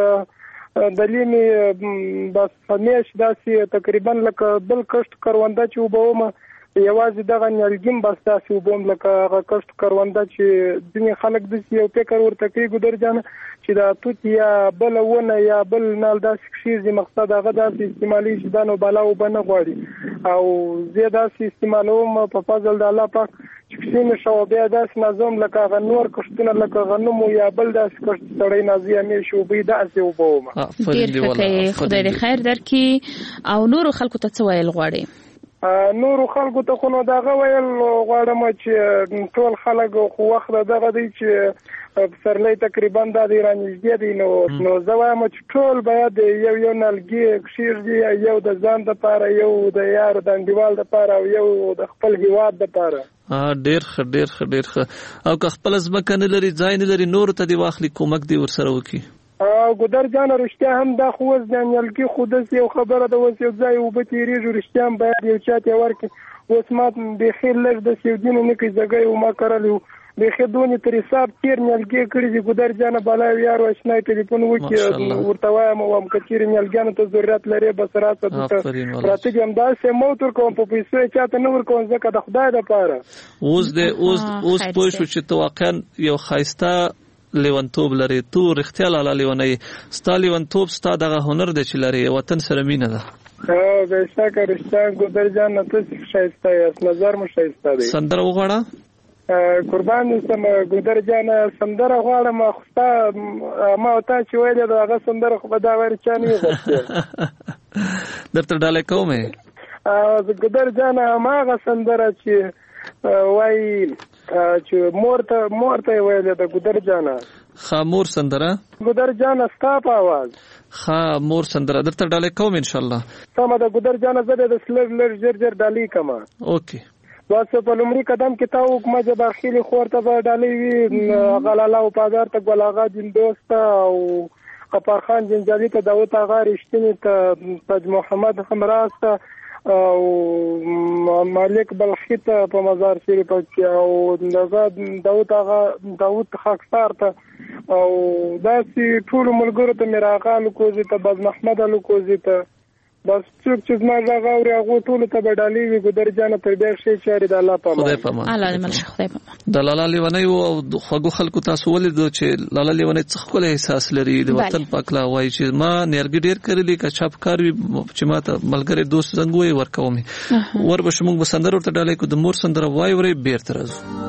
بس دلیمي بس همیش داسې تقریبا لکه بل کشت کرونده چې وبوم یوازې دغه نیالګیم بس داسې وبوم لکه هغه کشت کرونده چې ځینې خلک داسې یو فکر ورته کوي ګذر جان چې دا توت یا بل ونه یا بل نال داسې کشیږي مقصد هغه داسې استعمالي چې دا نو بالا وبنه غواړي او زه داسې استعمالوم په فضل د الله پاک چې کښینې شو بیا داسې نظم لکه هغه نور کشتونه لکه غنمو یا بل داسې کشت سړی نازي همیشه وبوي داسې وبوم. ډېر ښه کوي خدای دې خیر درکړي. او نورو خلکو ته څه ویل غواړي؟ نورو خلکو ته خو نو دغه ویل غواړم چې ټول خلک خو وخت دغه دی چې پسرلی تقریبا د رانږدې دی نو زه وایم چې ټول باید یو نلګي کښیږدي یو د ځان دپاره یو د یار د انډیوال دپاره او یو د خپل هیواد دپاره. ډېر ښه او که خپل ځمکه نه لري ځای نه لري نورو ته دې واخلي کومک دې ورسره وکړي. ګذر جان رښتیا هم دا خو اوس د نیالګي خو داسې یو خبره ده اوس یو ځای اوبه تېرېږي رښتیا هم باید یو چا ته ورکړي. اوس ما بیخي لږ داسې یو دین نه کوي ځګی وما کرلی بیخي دونې تر حساب تېر نیالګي کړي دي ګذر جانه بالا یار اشنای ټلیفون وکړي ورته وایم وایم که چېرې نیالګیانو ته ضرورت لري بس راځه دلته راته دي همداسې موت ورکوم په پیسو یې چاته نه ورکوم ځکه د خدای دپاره. اوس پوه شو چې ته واقعا یو ښایسته لیونتوب لري. تو رښتیا لالا لیونه ستا لیونتوب ستا دغه هنر دی چې لري وطن سره مینه ده. بېشکه رښتیا ګذر جان ته ښایسته یاست نظر مو ښایسته دی. سندره وغواړه. قربان اوسم ګذر جان سندره غواړم خو ستا ما ورته چې ویلې د هغه سندره خو به دا ویل چا نه وغوښتې درته ډالۍ کومې ګذر جان هماغه سندره چې وایي چې مور ته ویلې د ګذر جانه خامور سندره ګذر جانه ستا په आवाज خامور سندره درته ډالۍ کوم ان شاء الله. سمه د ګذر جانه زه د سلر ژر ډالۍ کوم. اوکې واسه په لومړي قدم کې تا وکما جبار خېلی خور ته به ډالۍ وي غلاله او پادار ته ګل آغا جین دوست او غفار خان جنجالي ته داوود آغا رښتینی ته تاج محمد همراز ته او مالک بلخی ته په مزار شریف کې او داوود خاکسار ته او داسې ټولو ملګرو ته مې راغالو کوزي ته باز محمد الو کوزي ته بس څوک چې زما غږ اوري هغو ټولو ته به ډالۍ وي ګذر جانه تر بیا ښې چارې د الله په امان. الله دې مل خدای په امان. د لالا لیونی او د خوږو خلکو تاسو ولیدو چې لالا لیونی څه ښکلی احساس لري د وطن په هکله وایي چې ما نیالګي ډېر کرلي که چا په کار وي چې ما ته ملګری دوست زنګ ووایي ورکوم یې وربشو موږ به سندره ورته ډالۍ کړو د مور سندره وایي بېرته راځو.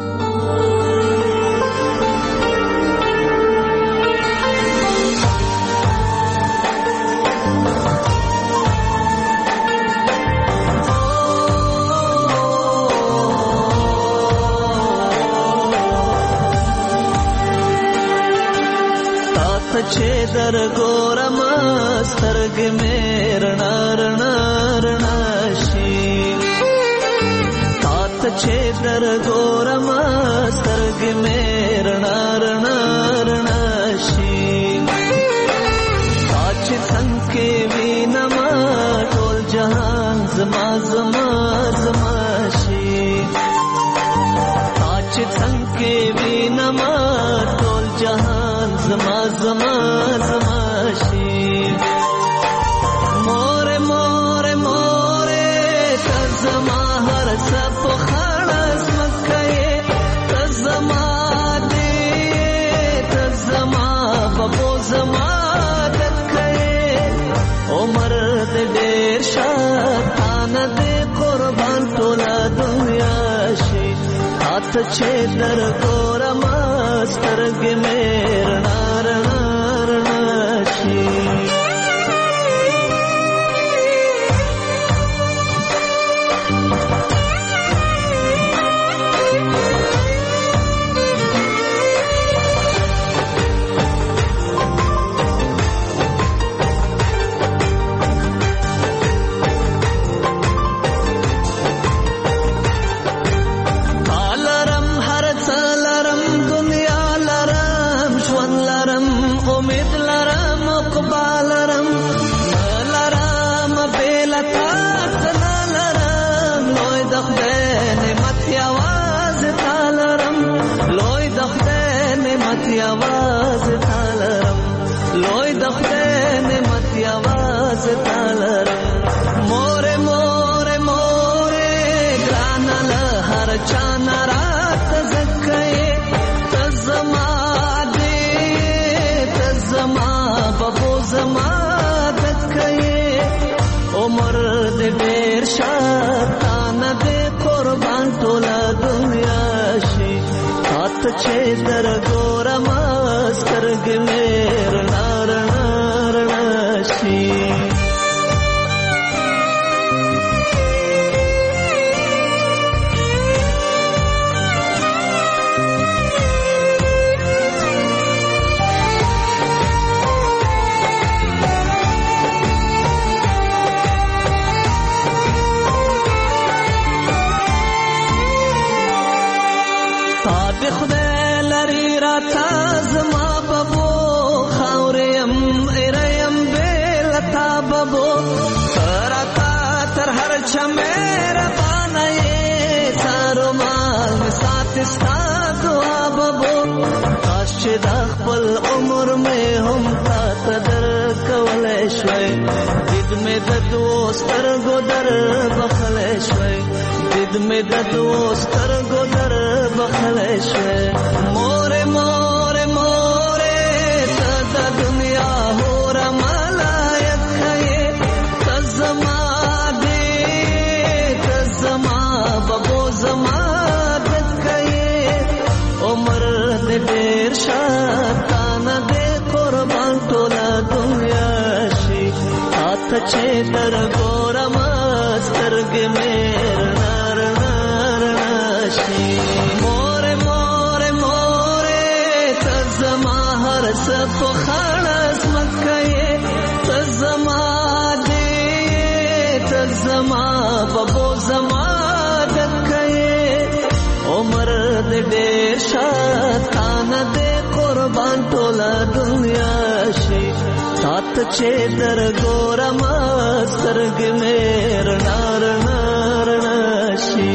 چې در ګورم سترګې مې رڼا رڼا رڼا شي تاته چې در ګورم سترګې مې رڼا رڼا رڼا شي چې څنګه وینم ټول جهان زما زما زما شي ډېر شاتانه دې قربان ټوله دنیا شي اته چې در ګورم سترګې مې رڼا رڼا رڼا شي आवाज तालरम लोय दखदे नेमत आवाज तालरम मोरे मोरे मोरे ग्रानल हर चाना रात जक्के तजमा दे तजमा बबो जमा दक्के उमर दे ढेर शातान दे कुर्बान टोला दुनिया शी हाथ छे दर गोरम سترګ مې رڼا رڼا رڼا شي تابع خدای لري راته زما بابو خاوریم ایریم بیلتا بابو تراتا تر هر چمیر بانای سارو مال مسات استا دعا بابو کاش چې د خپل عمر مې هم تا تدر کولای شوي دید مې د دوستر ګودر بخلای شوي دید مې د دوستر ګودر بخلای شوي مورې مورې مورې ته د دنیا هور ملایک یې ته زما دې ته زما بابو زما دکه یې عمر دې ډېر شاتانه دې قربان ټوله دنیا شي هاته چې در ګورم سترګې مې رڼا رڼا رڼا شي مورې مورې مورې ته زما هر څه په خړس مکه یې ته زما دې ته زما بابو زما دکه یې عمر دې ډېر شاتانه دې قربان ټوله دنیا شي تات چې در ګورم سترګې مې رڼا رڼا رڼا شي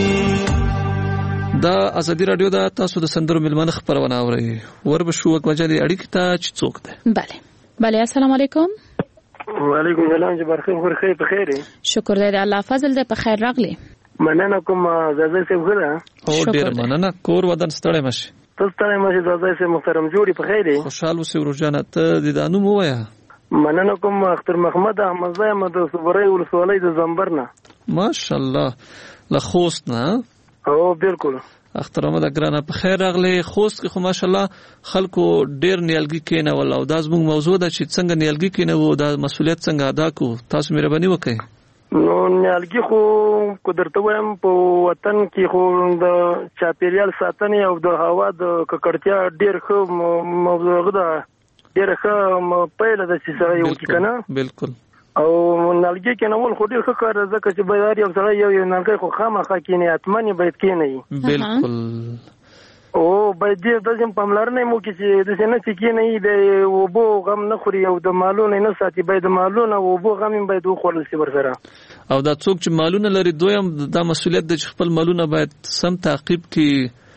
دا ازادي رادیو دا تاسو د سندرو ملمنه خبرونه اورئ وربشو وکوجه دی اړیکې ته چې څوک ده بله بله السلام علیکم وعلیکم السلام جبار خیر په خیر شکر دی الله فضل دی په خیر راغلی مننه کوم زازه سیب غره او ډیر مننه کور ودان ستړی مشه تاسو ته مشه زازه سیب محترم جوړی په خیر خوشاله اوسې ورجانه ته د دانو مو وایا مننه کوم اختر محمد احمد زای احمد صبري ولسوالۍ د زنبرنه ماشاءالله لخوست نه او بالکل اختر محمد ګرانه په خیر راغلی خوست کې خو ماشاءالله خلکو ډیر نیالګي کینه ول او دا زموږ موضوع ده چې څنګه نیالګي کینه وو دا مسولیت څنګه ادا کو تاسو مهرباني وکړئ نو نیالګي خو قدرت وایم په وطن کې خو د چاپیریال ساتنې او د هوا د ککړتیا ډیر ښه موضوع ده ډیر ښه پیل ده چې سره یو کې کنه بالکل او نلګي کې نو خو ډیر ښه کار ځکه چې بازار یو سره یو نلګي خو خامخا کې نه اتمنې باید کې نه بالکل او باید دې د ځم پملرنې مو کې چې د څنګه کې نه دی وبو غم نه خوري او د مالونو نه ساتي باید مالونه وبو غم باید وخورل شي ورسره او دا څوک چې مالونه لري دویم دا مسولیت د خپل مالونه باید سم تعقیب کې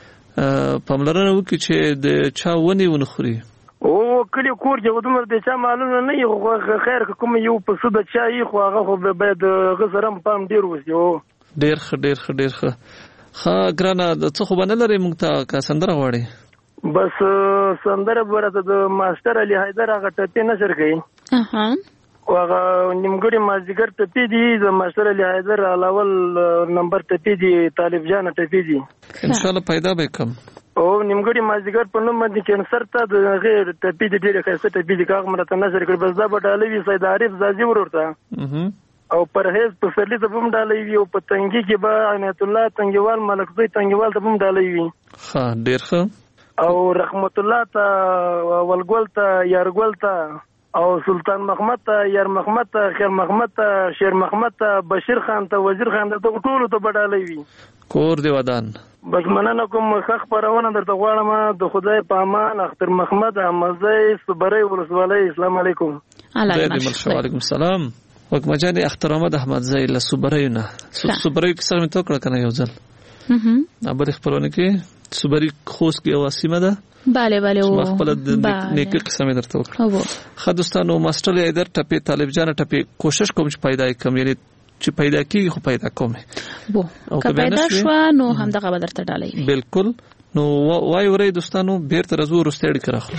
پملرنه وکړي چې د چا ونی ونه خوري او کلی کور کې ودمر د چا مالونه نه یو خیر کوم یو په سود چا یې خو هغه خو باید غزرم پام ډیر وسی او ډیر ښه ګرانه د څه خو باندې لري مونږ ته کا سندره غواړي بس سندره ورته د ماستر علي حیدر هغه ټپه نشر کړي هغه نیمګړی مازدیګر ټپي دي د ماشټر علي حیدر الاول نمبر ټپي دي طالب جان ټپي دي ان شاء الله پیدا به کم او نیمګړی مازدیګر په نوم باندې کینسر ته د غیر ټپي دي ډېر ښه ټپي دي کاغه مرته نشر کړ بس دا بډالوي سید عارف زازي ورورته او پرهیز په فرلی ته بم ډالوي او په تنګي کې به عنایت الله تنګیوال ملکزی تنګیوال ته بم ډالوي ها ډېر ښه او رحمت الله ته ولګول ته یارګول ته او سلطان محمد ته یار محمد ته خیر محمد ته شیر محمد ته بشیر خان ته وزیر خان ته ټول ته بډالوي کور دی ودان بس مننه کوم خخ پرونه درته غواړم د خدای په امان اختر محمد احمدزی صبري ولسوالۍ السلام علیکم وعلیکم السلام وکما جان اختر احمد احمدزی له صبريونه صبري کې څنګه تو کړ کنه یو ځل ابر خبرونه کې صبري خوست کې واسمه ده bale او خپل د نیکه قسمه درته وکړه خدوستانو ماستر لیدر ټپي طالب جان ټپي کوشش کوم چې پیدا کم یعنی چې پیدا کیږي خو پیدا کومه وو که پیدا شو نو هم دغه بدرته ډالای بالکل نو وای ورې دوستانو بیرته رزو رستېړ کړه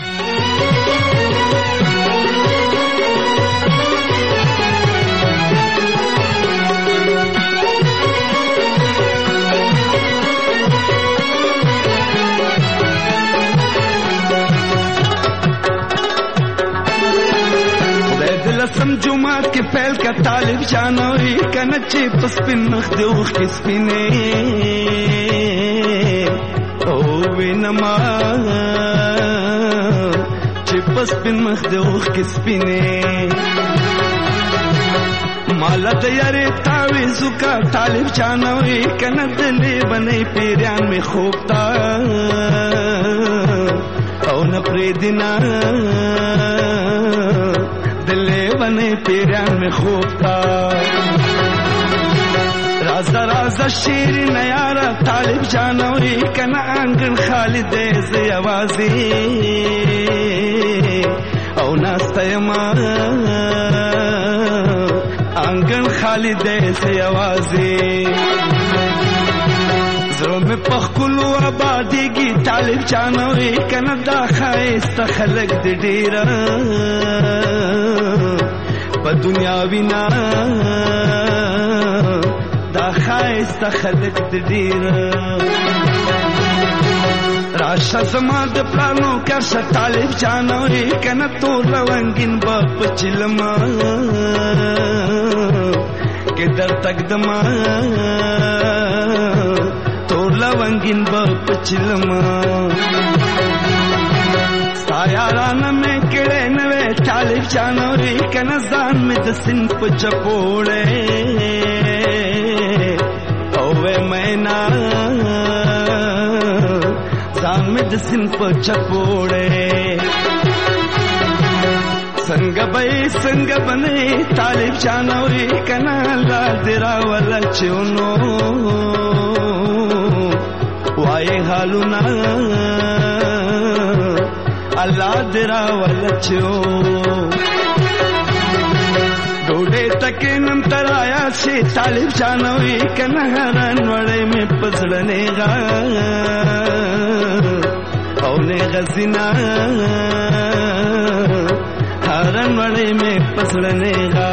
لسم جمعات کې پهل کا طالب جانوي کنه چې پسپن مخ دی اوخ کې سپینې او وینما چې پسپن مخ دی اوخ کې سپینې مالا د یاري تعویذ کا طالب جانوي کنه دلې بنې پیران می خوبتا او نه پرې دینا دلے بنے پیران میں خوبتا رازا رازا شیر نیارا طالب جانوی کنا آنگن خالد زی آوازی او ناستا یما آنگن خالد زی آوازی زرو میں پخکلو آبادی گی طالب جانوی کنا دا خائست خلق دی ڈیرا په دنیا وینا دا خایسته خلق د ډیر راشه زما د پلانو کرشه طالب جانوي کنه تور رنگین با پچلما کې در تک دما تور رنگین با پچلما سایاران میں کڑے نوے طالب جانوری کنزان میں دسن پہ چپوڑے اوے مینا زان میں دسن پہ چپوڑے سنگ بھائی سنگ بنے طالب جانوری کنا لا درا والا چونو وائے حالونا اللہ درا ولچو ڈوڑے تک نمتر آیا سے طالب جانوی کنہران وڑے میں پسڑنے گا اونے غزینا ہران وڑے میں پسڑنے گا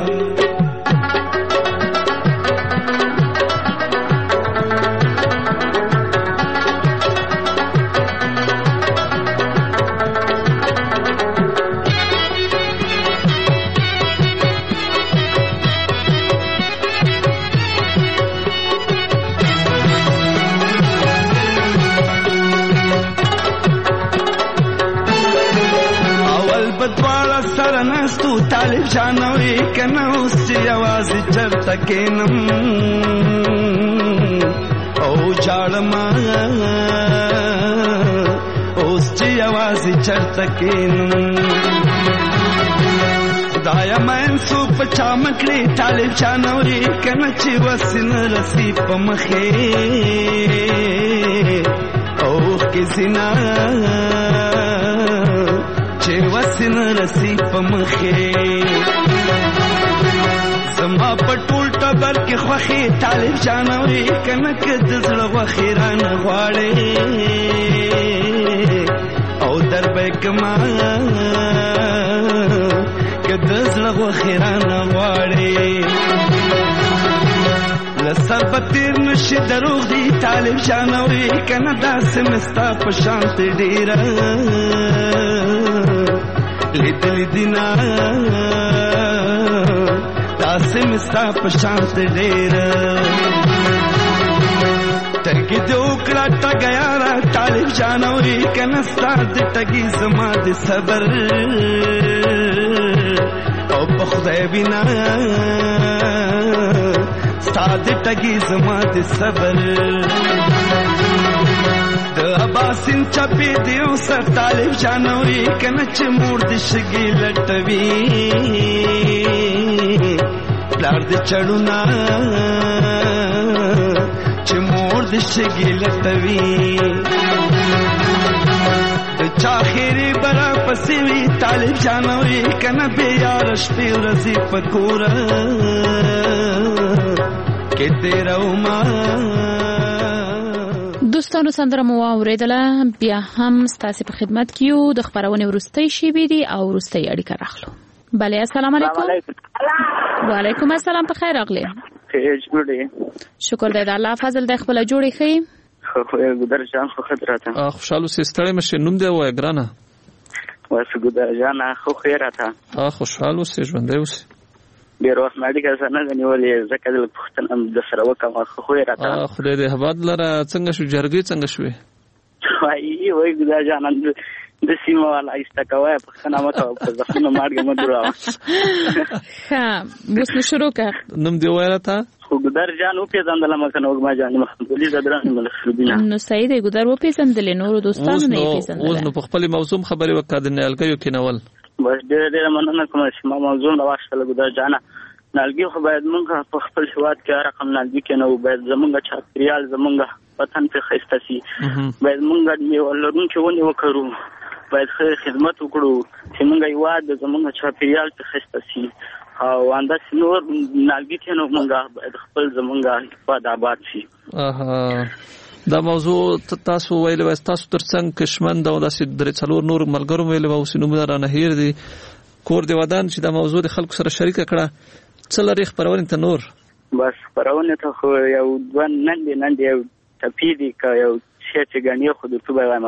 طالب جانوی کنا اس چی آواز چرتا کینم او جاڑما اس چی آواز چرتا کینم خدایا میں سوپ چامکلی طالب جانوی کنا چی وسن رسی پمخے اوخ کی زنا چه وسن رسی پمخے زما پټول ټبر کې خوخي طالب جانوي کنک دزړه وخیران غواړي او دربه کما د زړه غوښرانه غواړي لسر بتیر نشي دروغ دی طالب جانوي کنه داسې مستا په شانت ډیره لیدل دینا داسې مستا په شانت ډیره ترګي دې وکړه ټګیارا طالب جانوي کنه ستاد ټګي زما د صبر او په خدای بنا ستاد ټګي زما د صبر د اباسین چپی دیو سر طالب جانوي کنه چې مور د شګي لټوي پلار د چړونا چې مور د شګي لټوي د چا خیری برا پسې وی طالب جانوي کنه به یار شپې ورځې پکوره کې تیرا وما دوستانو سندره مو اوریدله بیا هم ستاسو په خدمت کې یو د خبرونه ورستۍ شی بي دي او ورستۍ اړیکه راخلو بله السلام علیکم وعلیکم السلام په خیر اغلی شکر دې الله فضل د خپل جوړی خې خو ګدر جان خو خطراته خوشاله سستړی مشه نوم دی وای ګرانه واسه ګدر جان خو خیراته خوشاله سې ژوندې اوس ډیر وخت ماډیکل سره نه غنیولې ځکه د پښتنه د سره وکم خو خیراته خدای دې هباد لره څنګه شو جرګې څنګه شوې وای ګدر جان د سیمه والا استکوای پښتنه مته په ځخنه مارګه مدرا ها اوس شروع کړ نوم دی وایراته خو ګدر جان او پیژندل مکه نو ما جان محمدولي زدران ملخدینا نو سید ګدر و پیژندل نور دوستانو نه پیژندل اوس نو په خپل موضوع خبرې وکړه د نلګیو کې نول بس ډېر مننه کوم چې ما موضوع نو واښله ګدر جان نلګي خو باید مونږ په خپل هواد کې رقم نلګي کې نو باید زمونږ چاپریال زمونږ وطن په خسته سي باید مونږ دې ولرون چې ونی وکړو باید خدمت وکړو چې مونږ هواد زمونږ چاپریال په خسته سي او انده نور نلګي کې نو مونږ باید خپل زمونږ هواد آباد شي دا موضوع تاسو ویلو تاسو ترڅنګ کشمند او داسې درې څلور نور ملګرو ویلو او سينومونه را نه هیر دي کور دی ودان چې دا موضوع د خلکو سره شریک کړه څلری خبرونه ته نور بس خبرونه ته خو یو ځوان نن دی یو تپیدی کا یو چې غنی خو د توبه وایم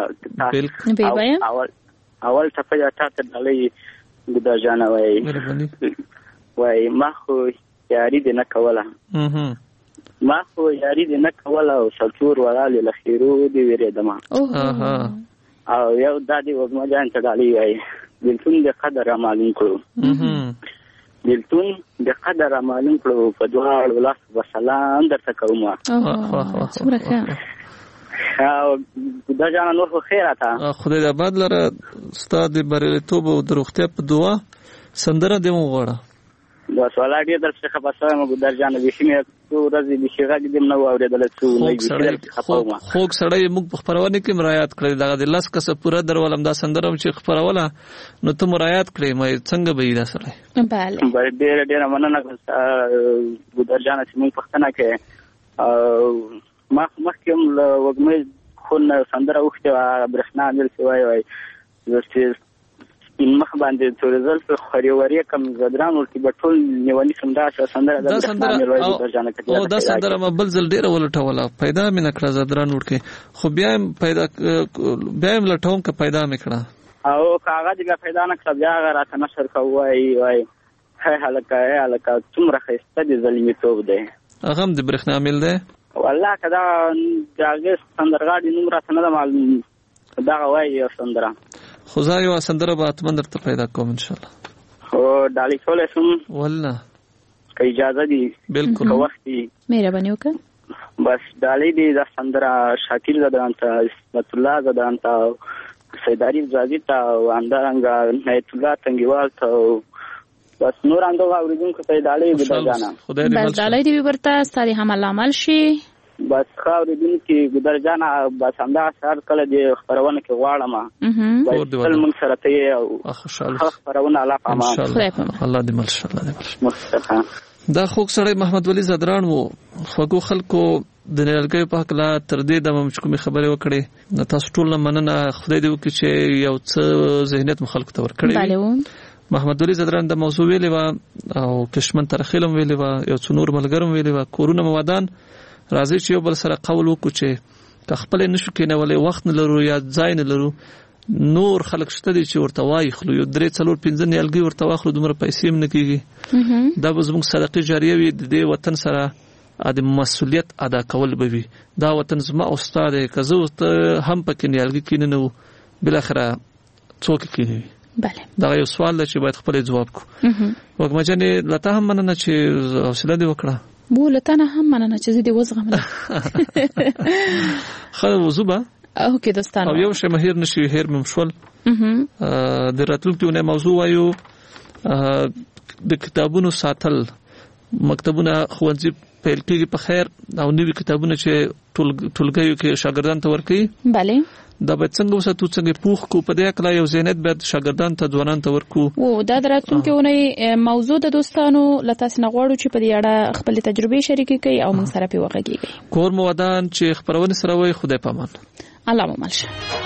اول ته یا ته دلې ګدا جانا وای ما خو یاري دې نه کوله ما خو یاري دې نه کوله او سلطور وراله لخيرو دې ویریدم او یو دادی وګما جان ته دالي وای دلتون د قدر معلوم کړو دلتون د قدر معلوم کړو په دعا الله وسلام درته کوم سمره او دا جان نور خو خیراته خدای دې آباد لره ستاد بریلیتوب او دروغتیا په دعا سندره دې وغوړه دا سوال دې درڅخه خبره مو ګدر جان به شمه تو ورځې به شيغه دې نو اوریدل څو نه وي خوګ سړی موږ په خبرونه کې مرایات کړی دا د لاس کسه پورا درولم دا سندره چې خبروله نو ته مرایات کړی مې څنګه به دا سره بله ډېر مننه ګدر جان چې موږ پښتنه کې مخکې وګمې خو سندره وخته برښنا مل سوای وای زه په مخ باندې تورزل په خوريوري کم زدران ورته بټول نیونی سندره دا سندره مبل زل ډیره ولټوله پیدا مې نکړه زدران ورته خو بیا هم لټوم که پیدا مې کړه او کاغذ بیا پیدا نکړه بیا راته نشر کوي وای هلکه څومره خسته دي ظلمي توب دی هغه هم د برښنا مل دی والله کدا داګه سندرغاډي نوم راته نه معلوم دا وای سندره خو زه یو سندره به اتمن درته پیدا کوم ان شاء الله خو ډالۍ کولای شم والله که اجازه دي بالکل وختي مهرباني وکړه بس ډالۍ دي د سندره شاکر زدان ته اسمت الله زدان ته سیداری زادی ته اندرنګ نیت الله تنګیوال ته بس نور اندو اوریدونکو ته ډالۍ دي بجانا بس ډالۍ دي ورته ستاري هم عمل شي بس اوریدونکو ګدر جانا بس همدا سر کله دي خبرونه کې غواړم بس تل موږ سره ته او خبرونه الله پامان الله دې ماشاءالله دې ماشاءالله دا خوږ سړی محمد ولی زدران وو خوږو خلکو د نلګي په حق لا تر دې د کومې خبرې وکړي نو تاسو ټول مننه خدای دې وکړي چې یو څه ذهنیت مخالفت ورکړي محمد ولي زدران د موضوع ویلې و او کشمن ترخیلم ویلې و یو څو نور ملګرم ویلې و کورونه موادان راځي چې یو بل سره قول وکړو چې خپل نشو کېنولې وخت نه لرو یا ځای نه لرو نور خلک شته دي چې ورته وای خلو یو 3-4-5 نیالګي ورته واخلو دومره پیسې هم نه کیږي دا به زموږ صدقه جاریه وي د دې وطن سره د مسؤلیت ادا کول به وي دا وطن زما استاد که زه هم پکې نیالګي کینې نه بل اخره څوک کینې بله دا یو سوال دی چې باید خپل جواب کو وګما جنې لته هم مننه چې حوصله دې وکړه بو لته نه هم مننه چې دې وزغمله خو وزوبه او کې دوستانو او یو شی مهیر نشي هیر ممشول د راتلونکو موضوع وایو د کتابونو ساتل مکتبونه خوندې پیل کېږي په خیر او نوې کتابونه چې ټولګیو کې شاګردان ته ورکړي bale دا به څنګه وساتو څنګه پوښ کو په دې اکلا یو زینت به شاګردان ته ځوانان ته ورکو او دا دراتونکو موضوع د دوستانو لته سنغواړو چې په دې اړه خپل تجربه شریکې کړي او موږ سره په وغږیږي کور موادان چې خبرونه سره وي خدای پامان الله مو ملشه